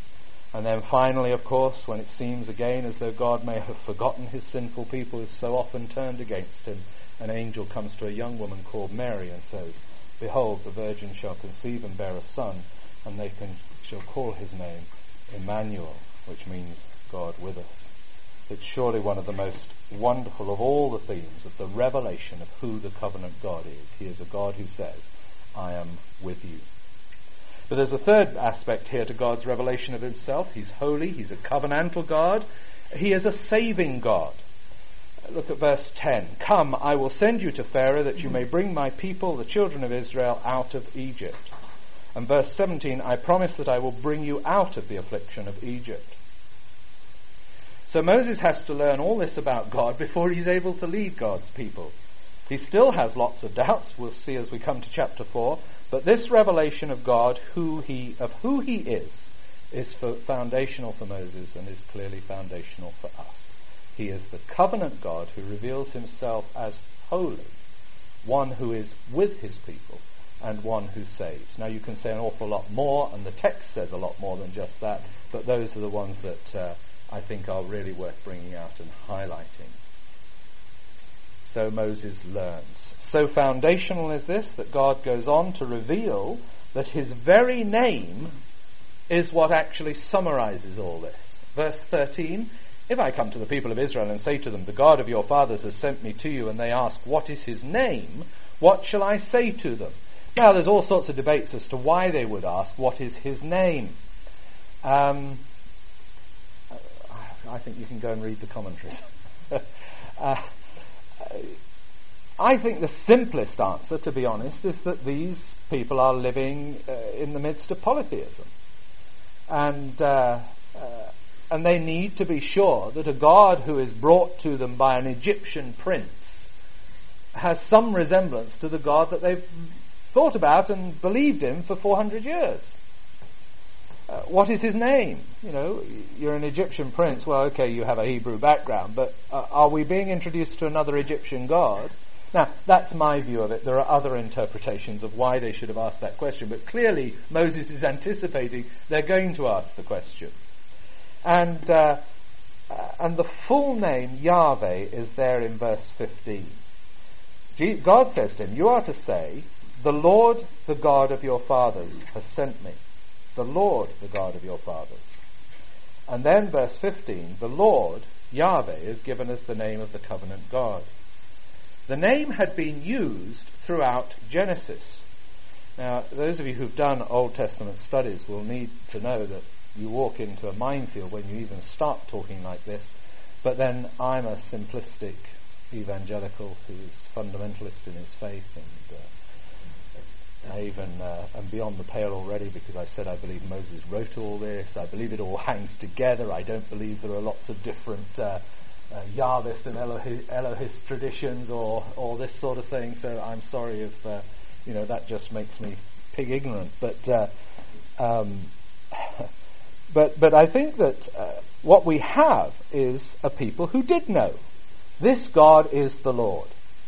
And then finally, of course, when it seems again as though God may have forgotten his sinful people, who so often turned against him, an angel comes to a young woman called Mary and says, behold, the virgin shall conceive and bear a son, and they can, shall call his name Emmanuel, which means God with us. It's surely one of the most wonderful of all the themes of the revelation of who the covenant God is. He is a God who says, I am with you. But there's a third aspect here to God's revelation of himself. He's holy, he's a covenantal God, he is a saving God. Look at verse ten. Come, I will send you to Pharaoh that you may bring my people, the children of Israel, out of Egypt. And verse seventeen, I promise that I will bring you out of the affliction of Egypt. So Moses has to learn all this about God before he's able to lead God's people. He still has lots of doubts, we'll see as we come to chapter four, but this revelation of God, who he of who he is, is for, foundational for Moses and is clearly foundational for us. He is the covenant God who reveals himself as holy, one who is with his people, and one who saves. Now you can say an awful lot more, and the text says a lot more than just that, but those are the ones that uh, I think are really worth bringing out and highlighting. So Moses learns. So foundational is this that God goes on to reveal that his very name is what actually summarizes all this. Verse thirteen, if I come to the people of Israel and say to them, the God of your fathers has sent me to you, and they ask, what is his name? What shall I say to them? Now there's all sorts of debates as to why they would ask, what is his name? Um, I think you can go and read the commentaries. uh, I think the simplest answer, to be honest, is that these people are living uh, in the midst of polytheism. And, uh, uh, and they need to be sure that a God who is brought to them by an Egyptian prince has some resemblance to the God that they've thought about and believed in for four hundred years. Uh, what is his name? You know, you're an Egyptian prince. Well, okay, you have a Hebrew background, but uh, are we being introduced to another Egyptian god? Now, that's my view of it. There are other interpretations of why they should have asked that question, but clearly Moses is anticipating they're going to ask the question. And uh, uh, and the full name Yahweh is there in verse fifteen. God says to him, you are to say, the Lord, the God of your fathers, has sent me. The Lord, the God of your fathers. And then verse fifteen, the Lord, Yahweh, is given as the name of the covenant God. The name had been used throughout Genesis. Now, those of you who've done Old Testament studies will need to know that you walk into a minefield when you even start talking like this, but then I'm a simplistic evangelical, who's fundamentalist in his faith, and uh, I even uh, am beyond the pale already because I said I believe Moses wrote all this. I believe it all hangs together. I don't believe there are lots of different uh, uh, Yahwist and Elohi- Elohist traditions or, or this sort of thing. So I'm sorry if uh, you know that just makes me pig ignorant. But uh, um, but but I think that uh, what we have is a people who did know this God is the Lord,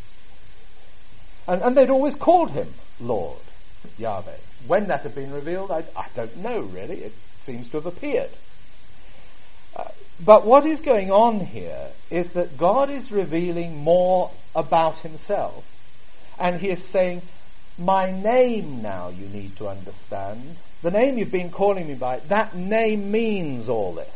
and and they'd always called him Lord, Yahweh. When that had been revealed, I, I don't know really. It seems to have appeared. Uh, but what is going on here is that God is revealing more about himself, and he is saying, my name now you need to understand. The name you've been calling me by, that name means all this.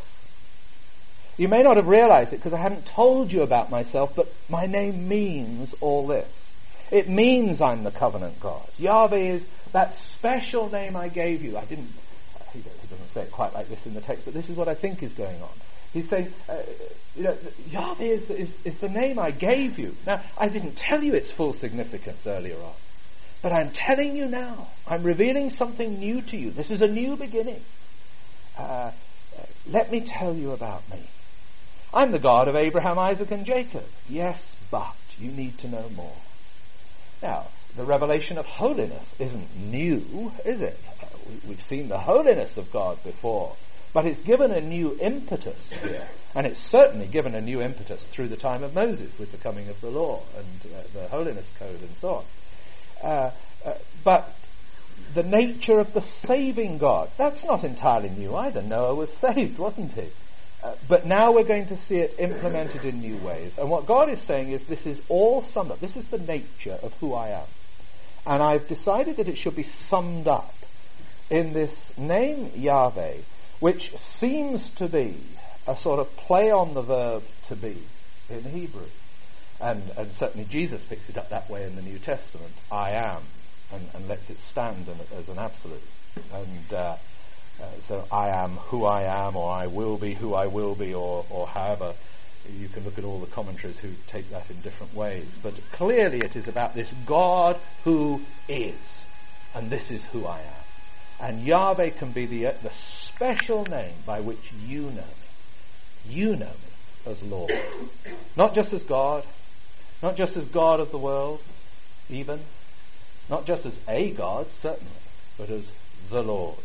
You may not have realized it because I hadn't told you about myself, but my name means all this. It means I'm the covenant God. Yahweh is that special name I gave you. I didn't, he doesn't say it quite like this in the text, but this is what I think is going on. He's saying, uh, you know, Yahweh is, is, is the name I gave you. Now, I didn't tell you its full significance earlier on, but I'm telling you now. I'm revealing something new to you. This is a new beginning. Uh, uh, let me tell you about me. I'm the God of Abraham, Isaac, and Jacob. Yes, but you need to know more. Now, the revelation of holiness isn't new, is it? We, we've seen the holiness of God before, but it's given a new impetus here, and it's certainly given a new impetus through the time of Moses with the coming of the law and uh, the holiness code and so on. Uh, uh, but the nature of the saving God, that's not entirely new either. Noah was saved, wasn't he? Uh, but now we're going to see it implemented in new ways. And what God is saying is this is all summed up. This is the nature of who I am. And I've decided that it should be summed up in this name Yahweh, which seems to be a sort of play on the verb to be in Hebrew. And, and certainly Jesus picks it up that way in the New Testament. I am, and, and lets it stand in, as an absolute. And uh, uh, so I am who I am, or I will be who I will be, or, or however. You can look at all the commentaries who take that in different ways. But clearly it is about this God who is, and this is who I am. And Yahweh can be the, uh, the special name by which you know me. You know me as Lord. Not just as God, not just as God of the world, even. Not just as a God, certainly, but as the Lord.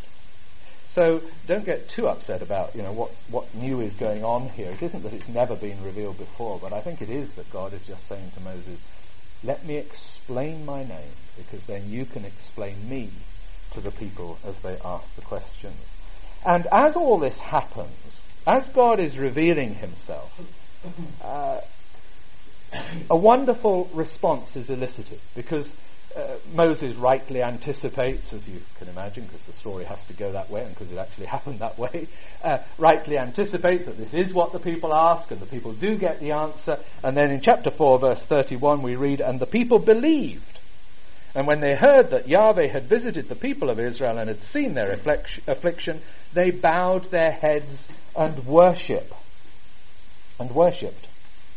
So don't get too upset about, you know, what, what new is going on here. It isn't that it's never been revealed before, but I think it is that God is just saying to Moses, let me explain my name, because then you can explain me to the people as they ask the questions. And as all this happens, as God is revealing himself, uh, a wonderful response is elicited, because uh, Moses rightly anticipates, as you can imagine, because the story has to go that way and because it actually happened that way, uh, rightly anticipates that this is what the people ask, and the people do get the answer. And then in chapter four, verse thirty-one, we read, and the people believed. And when they heard that Yahweh had visited the people of Israel and had seen their affliction, they bowed their heads and worship. And worshipped.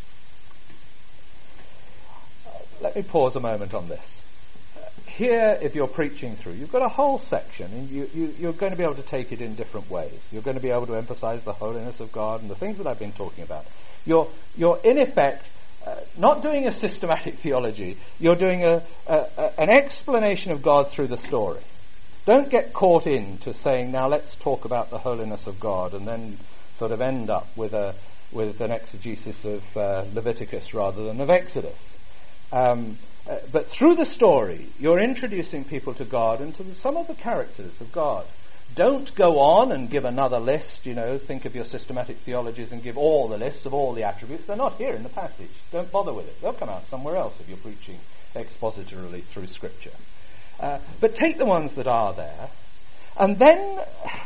Let me pause a moment on this. Here, if you're preaching through, you've got a whole section, and you, you, you're going to be able to take it in different ways. You're going to be able to emphasize the holiness of God and the things that I've been talking about. You're, you're in effect, uh, not doing a systematic theology. You're doing a, a, a, an explanation of God through the story. Don't get caught into saying, now let's talk about the holiness of God, and then sort of end up with a with an exegesis of uh, Leviticus rather than of Exodus. Um, uh, but through the story, you're introducing people to God and to the, some of the characters of God. Don't go on and give another list, you know, think of your systematic theologies and give all the lists of all the attributes. They're not here in the passage. Don't bother with it. They'll come out somewhere else if you're preaching expositorily through Scripture. Uh, but take the ones that are there, and then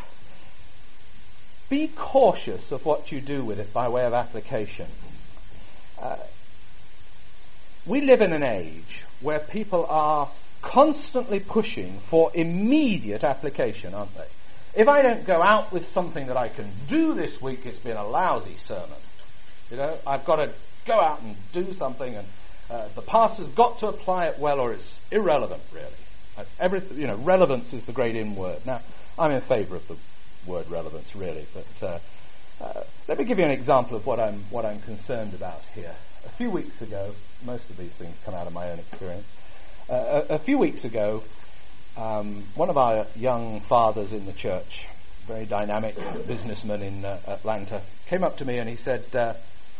be cautious of what you do with it by way of application. Uh, we live in an age where people are constantly pushing for immediate application, aren't they? If I don't go out with something that I can do this week, it's been a lousy sermon. You know, I've got to go out and do something, and uh, the pastor's got to apply it well, or it's irrelevant, really. Uh, everything, you know, relevance is the great in word. Now, I'm in favour of the word relevance, really, but uh, uh, let me give you an example of what I'm what I'm concerned about here. A few weeks ago, most of these things come out of my own experience. Uh, a, a few weeks ago, um, one of our young fathers in the church, very dynamic businessman in uh, Atlanta, came up to me and he said, uh,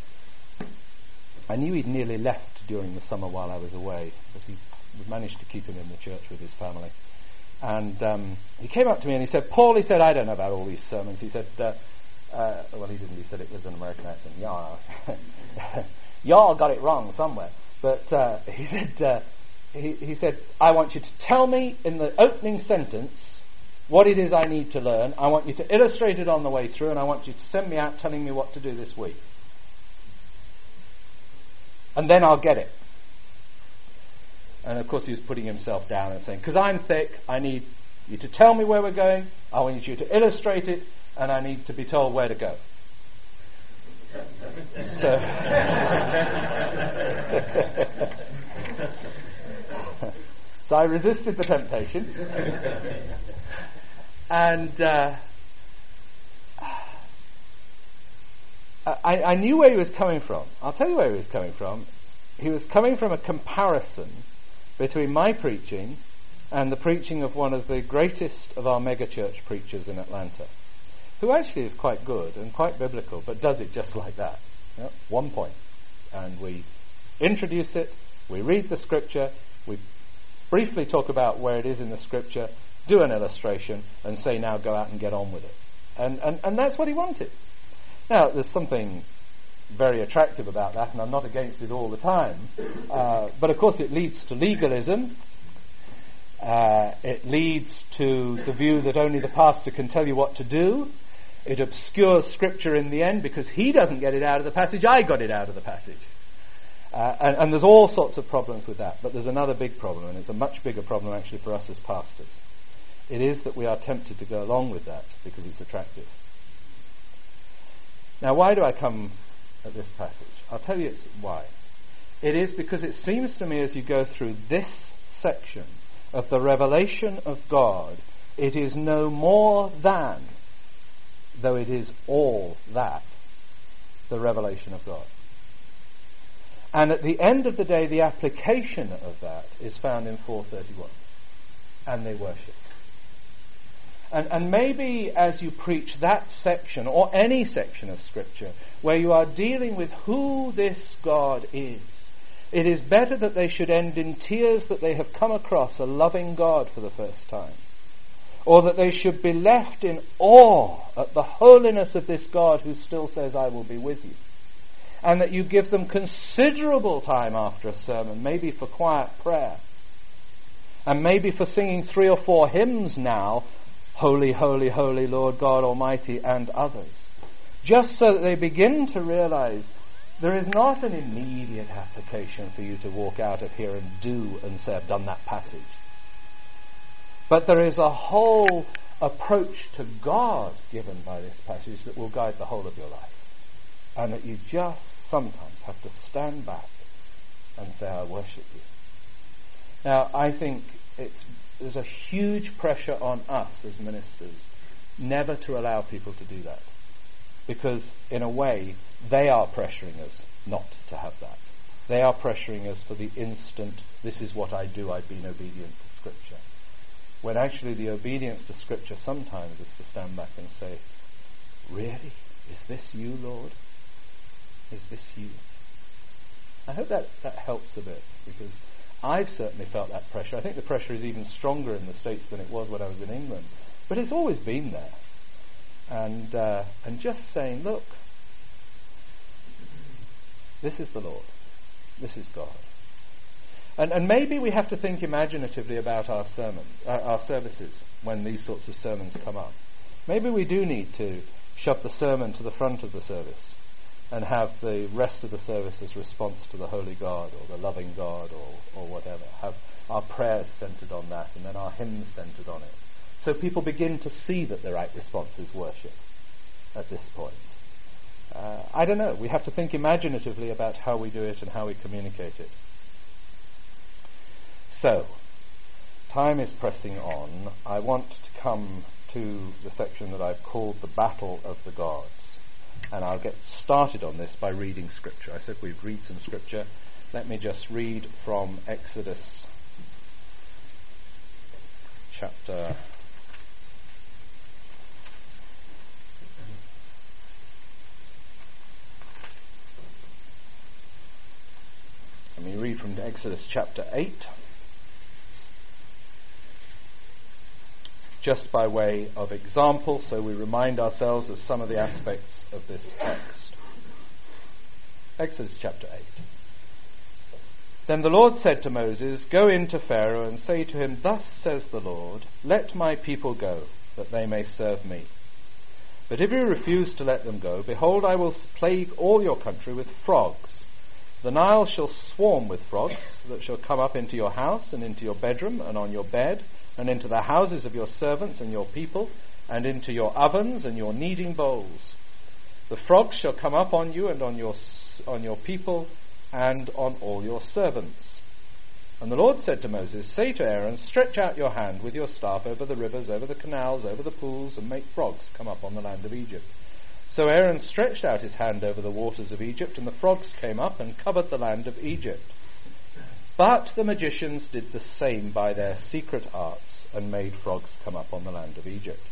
I knew he'd nearly left during the summer while I was away, but he we managed to keep him in the church with his family. And um, he came up to me and he said, Paul, he said, I don't know about all these sermons. He said, uh, uh, well, he didn't. He said it was an American accent. Y'all, y'all got it wrong somewhere. But uh, he said, uh, he, he said, I want you to tell me in the opening sentence what it is I need to learn. I want you to illustrate it on the way through, and I want you to send me out telling me what to do this week. And then I'll get it. And of course he was putting himself down and saying, because I'm thick, I need you to tell me where we're going, I want you to illustrate it, and I need to be told where to go. So, so I resisted the temptation. And uh, I, I knew where he was coming from. I'll tell you where he was coming from. He was coming from a comparison between my preaching and the preaching of one of the greatest of our megachurch preachers in Atlanta, who actually is quite good and quite biblical, but does it just like that. You know, one point. And we introduce it, we read the scripture, we briefly talk about where it is in the scripture, do an illustration, and say, now go out and get on with it. And, and, and that's what he wanted. Now, there's something very attractive about that, and I'm not against it all the time. Uh, but of course it leads to legalism. Uh, it leads to the view that only the pastor can tell you what to do. It obscures scripture in the end because he doesn't get it out of the passage, I got it out of the passage. Uh, and, and there's all sorts of problems with that. But there's another big problem, and it's a much bigger problem actually for us as pastors. It is that we are tempted to go along with that because it's attractive. Now, why do I come at this passage? I'll tell you it's why. It is because it seems to me as you go through this section of the revelation of God, it is no more than, though it is all that, the revelation of God. And at the end of the day, the application of that is found in four thirty-one. And they worship. And, and maybe as you preach that section, or any section of Scripture, where you are dealing with who this God is, it is better that they should end in tears that they have come across a loving God for the first time. Or that they should be left in awe at the holiness of this God who still says, I will be with you. And that you give them considerable time after a sermon, maybe for quiet prayer. And maybe for singing three or four hymns now, Holy, holy, holy Lord God Almighty, and others. Just so that they begin to realize there is not an immediate application for you to walk out of here and do and say, I've done that passage. But there is a whole approach to God given by this passage that will guide the whole of your life. And that you just sometimes have to stand back and say, I worship you. Now, I think it's there's a huge pressure on us as ministers never to allow people to do that. Because, in a way, they are pressuring us not to have that. They are pressuring us for the instant, this is what I do, I've been obedient to Scripture. When actually the obedience to Scripture sometimes is to stand back and say, really? Is this you, Lord? Is this you? I hope that, that helps a bit, because I've certainly felt that pressure. I think the pressure is even stronger in the States than it was when I was in England. But it's always been there. And uh, and just saying, look, this is the Lord. This is God. And and maybe we have to think imaginatively about our sermons, uh, our services when these sorts of sermons come up. Maybe we do need to shove the sermon to the front of the service and have the rest of the service as response to the Holy God or the loving God or, or whatever. Have our prayers centred on that and then our hymns centred on it. So people begin to see that the right response is worship at this point. Uh, I don't know. We have to think imaginatively about how we do it and how we communicate it. So, time is pressing on. I want to come to the section that I've called the Battle of the Gods. And I'll get started on this by reading Scripture. I said we'd read some Scripture. Let me just read from Exodus chapter Let me read from Exodus chapter eight, just by way of example, so we remind ourselves of some of the aspects of this text. Exodus chapter eight. Then the Lord said to Moses, "Go in to Pharaoh and say to him, 'Thus says the Lord, let my people go, that they may serve me. But if you refuse to let them go, behold, I will plague all your country with frogs. The Nile shall swarm with frogs that shall come up into your house and into your bedroom and on your bed and into the houses of your servants and your people and into your ovens and your kneading bowls. The frogs shall come up on you and on your on your people and on all your servants.' And the Lord said to Moses, 'Say to Aaron, stretch out your hand with your staff over the rivers, over the canals, over the pools, and make frogs come up on the land of Egypt.' So Aaron stretched out his hand over the waters of Egypt, and the frogs came up and covered the land of Egypt. But the magicians did the same by their secret arts, and made frogs come up on the land of Egypt.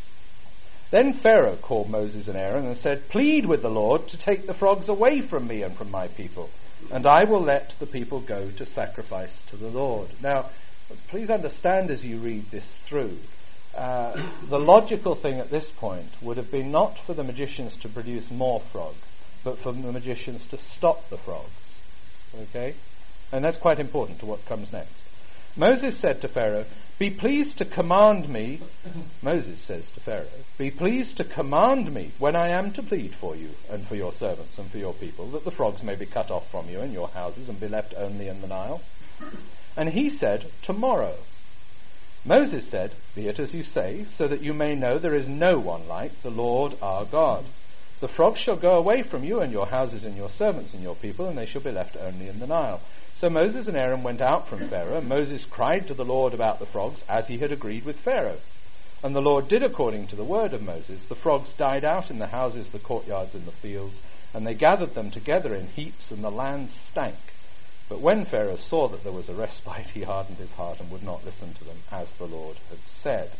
Then Pharaoh called Moses and Aaron and said, 'Plead with the Lord to take the frogs away from me and from my people, and I will let the people go to sacrifice to the Lord.'" Now, please understand as you read this through, uh, the logical thing at this point would have been not for the magicians to produce more frogs, but for the magicians to stop the frogs. Okay? And that's quite important to what comes next. Moses said to Pharaoh, "Be pleased to command me," Moses says to Pharaoh, "Be pleased to command me when I am to plead for you and for your servants and for your people, that the frogs may be cut off from you and your houses and be left only in the Nile." And he said, "Tomorrow." Moses said, "Be it as you say, so that you may know there is no one like the Lord our God. The frogs shall go away from you and your houses and your servants and your people, and they shall be left only in the Nile." So Moses and Aaron went out from Pharaoh, and Moses cried to the Lord about the frogs, as he had agreed with Pharaoh. And the Lord did according to the word of Moses. The frogs died out in the houses, the courtyards, and the fields, and they gathered them together in heaps, and the land stank. But when Pharaoh saw that there was a respite, he hardened his heart and would not listen to them, as the Lord had said.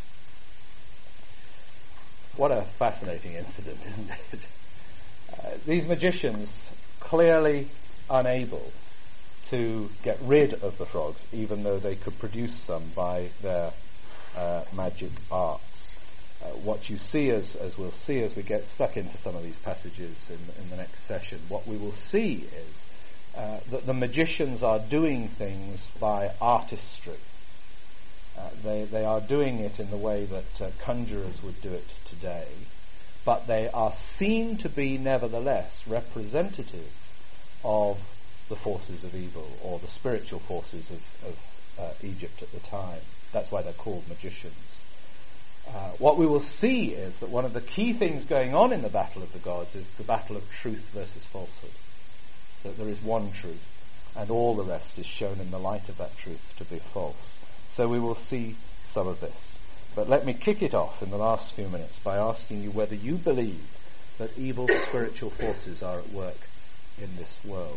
What a fascinating incident, isn't it? Uh, these magicians, clearly unable to get rid of the frogs, even though they could produce some by their uh, magic arts. Uh, what you see, as, as we'll see as we get stuck into some of these passages in, in the next session, what we will see is uh, that the magicians are doing things by artistry. Uh, they, they are doing it in the way that uh, conjurers would do it today, but they are seen to be nevertheless representatives of the forces of evil, or the spiritual forces of, of uh, Egypt at the time. That's why they're called magicians. Uh, what we will see is that one of the key things going on in the battle of the gods is the battle of truth versus falsehood. That there is one truth, and all the rest is shown in the light of that truth to be false. So we will see some of this. But let me kick it off in the last few minutes by asking you whether you believe that evil spiritual forces are at work in this world.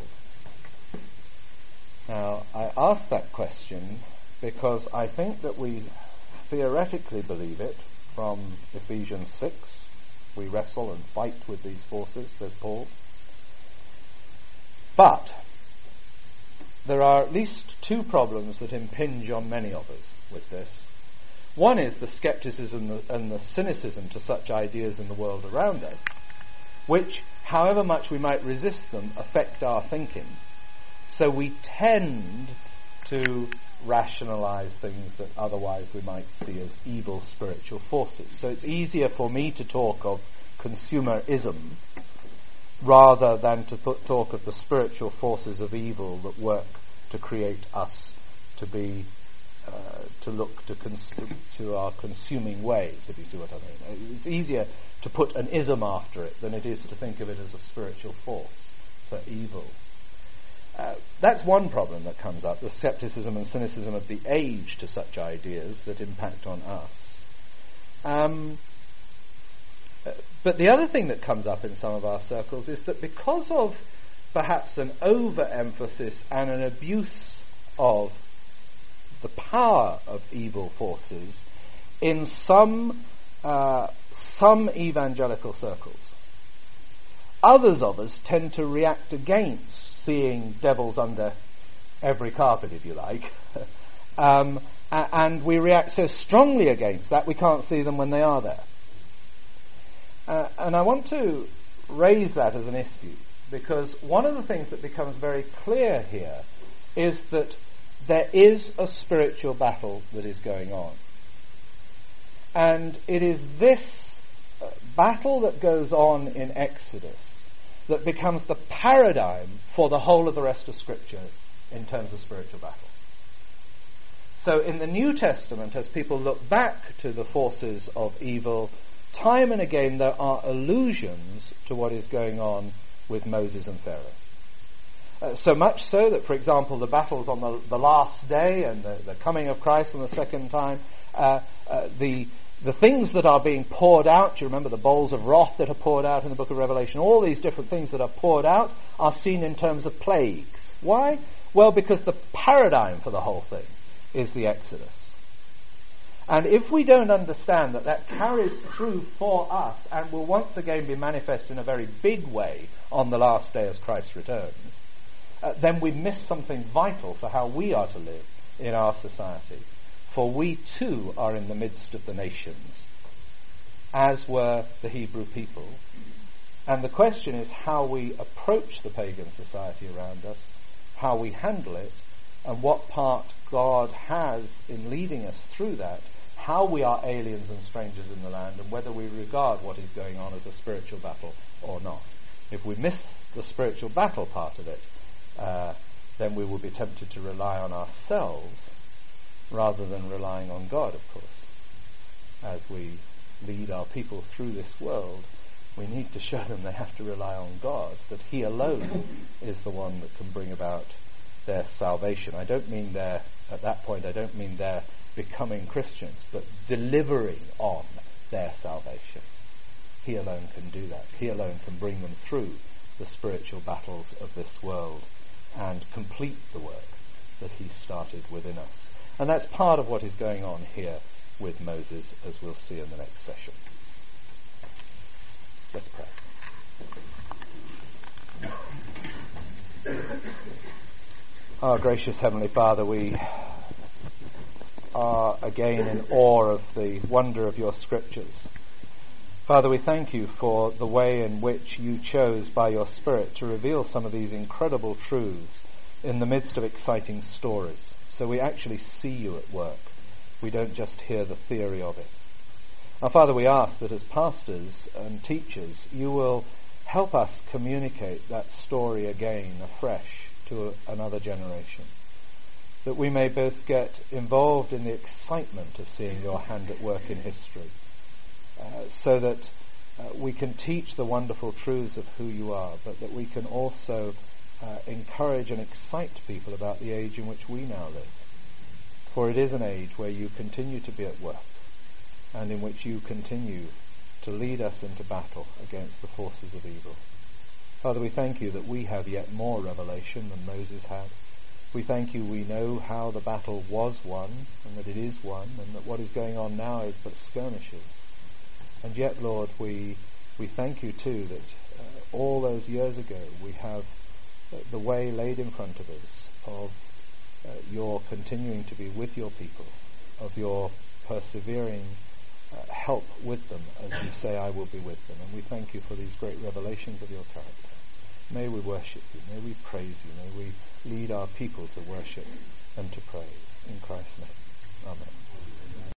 Now, I ask that question because I think that we theoretically believe it from Ephesians six. We wrestle and fight with these forces, says Paul. But there are at least two problems that impinge on many of us with this. One is the skepticism and the, and the cynicism to such ideas in the world around us, which, however much we might resist them, affect our thinking. So we tend to rationalize things that otherwise we might see as evil spiritual forces. So it's easier for me to talk of consumerism rather than to th- talk of the spiritual forces of evil that work to create us to be uh, to look to, cons- to our consuming ways, if you see what I mean. It's easier to put an ism after it than it is to think of it as a spiritual force for evil. Uh, that's one problem that comes up, the skepticism and cynicism of the age to such ideas that impact on us. Um, uh, but the other thing that comes up in some of our circles is that because of perhaps an overemphasis and an abuse of the power of evil forces in some uh, some evangelical circles, others of us tend to react against seeing devils under every carpet, if you like, um, a- and we react so strongly against that we can't see them when they are there. Uh, and I want to raise that as an issue, because one of the things that becomes very clear here is that there is a spiritual battle that is going on. And it is this uh, battle that goes on in Exodus that becomes the paradigm for the whole of the rest of Scripture in terms of spiritual battle. So in the New Testament, as people look back to the forces of evil, time and again there are allusions to what is going on with Moses and Pharaoh. Uh, so much so that, for example, the battles on the, the last day and the, the coming of Christ on the second time, uh, uh, the the things that are being poured out, you remember the bowls of wrath that are poured out in the book of Revelation, all these different things that are poured out are seen in terms of plagues. Why? Well, because the paradigm for the whole thing is the Exodus. And if we don't understand that that carries through for us and will once again be manifest in a very big way on the last day as Christ returns, uh, then we miss something vital for how we are to live in our society. For we too are in the midst of the nations, as were the Hebrew people. And the question is how we approach the pagan society around us, how we handle it, and what part God has in leading us through that, how we are aliens and strangers in the land, and whether we regard what is going on as a spiritual battle or not. If we miss the spiritual battle part of it, uh, then we will be tempted to rely on ourselves rather than relying on God, of course. As we lead our people through this world, we need to show them they have to rely on God, that He alone is the one that can bring about their salvation. I don't mean their, at that point, I don't mean their becoming Christians, but delivering on their salvation. He alone can do that. He alone can bring them through the spiritual battles of this world and complete the work that He started within us. And that's part of what is going on here with Moses, as we'll see in the next session. Let's pray. Our gracious Heavenly Father, we are again in awe of the wonder of your Scriptures. Father, we thank you for the way in which you chose by your Spirit to reveal some of these incredible truths in the midst of exciting stories. So we actually see you at work. We don't just hear the theory of it. Now, Father, we ask that as pastors and teachers, you will help us communicate that story again afresh to a, another generation. That we may both get involved in the excitement of seeing your hand at work in history, uh, so that uh, we can teach the wonderful truths of who you are, but that we can also Uh, encourage and excite people about the age in which we now live. For it is an age where you continue to be at work and in which you continue to lead us into battle against the forces of evil. Father, we thank you that we have yet more revelation than Moses had. We thank you we know how the battle was won and that it is won, and that what is going on now is but skirmishes. And yet, Lord, we we thank you too that uh, all those years ago we have the way laid in front of us of uh, your continuing to be with your people, of your persevering uh, help with them, as you say, I will be with them. And we thank you for these great revelations of your character. May we worship you, may we praise you, may we lead our people to worship and to praise. In Christ's name. Amen.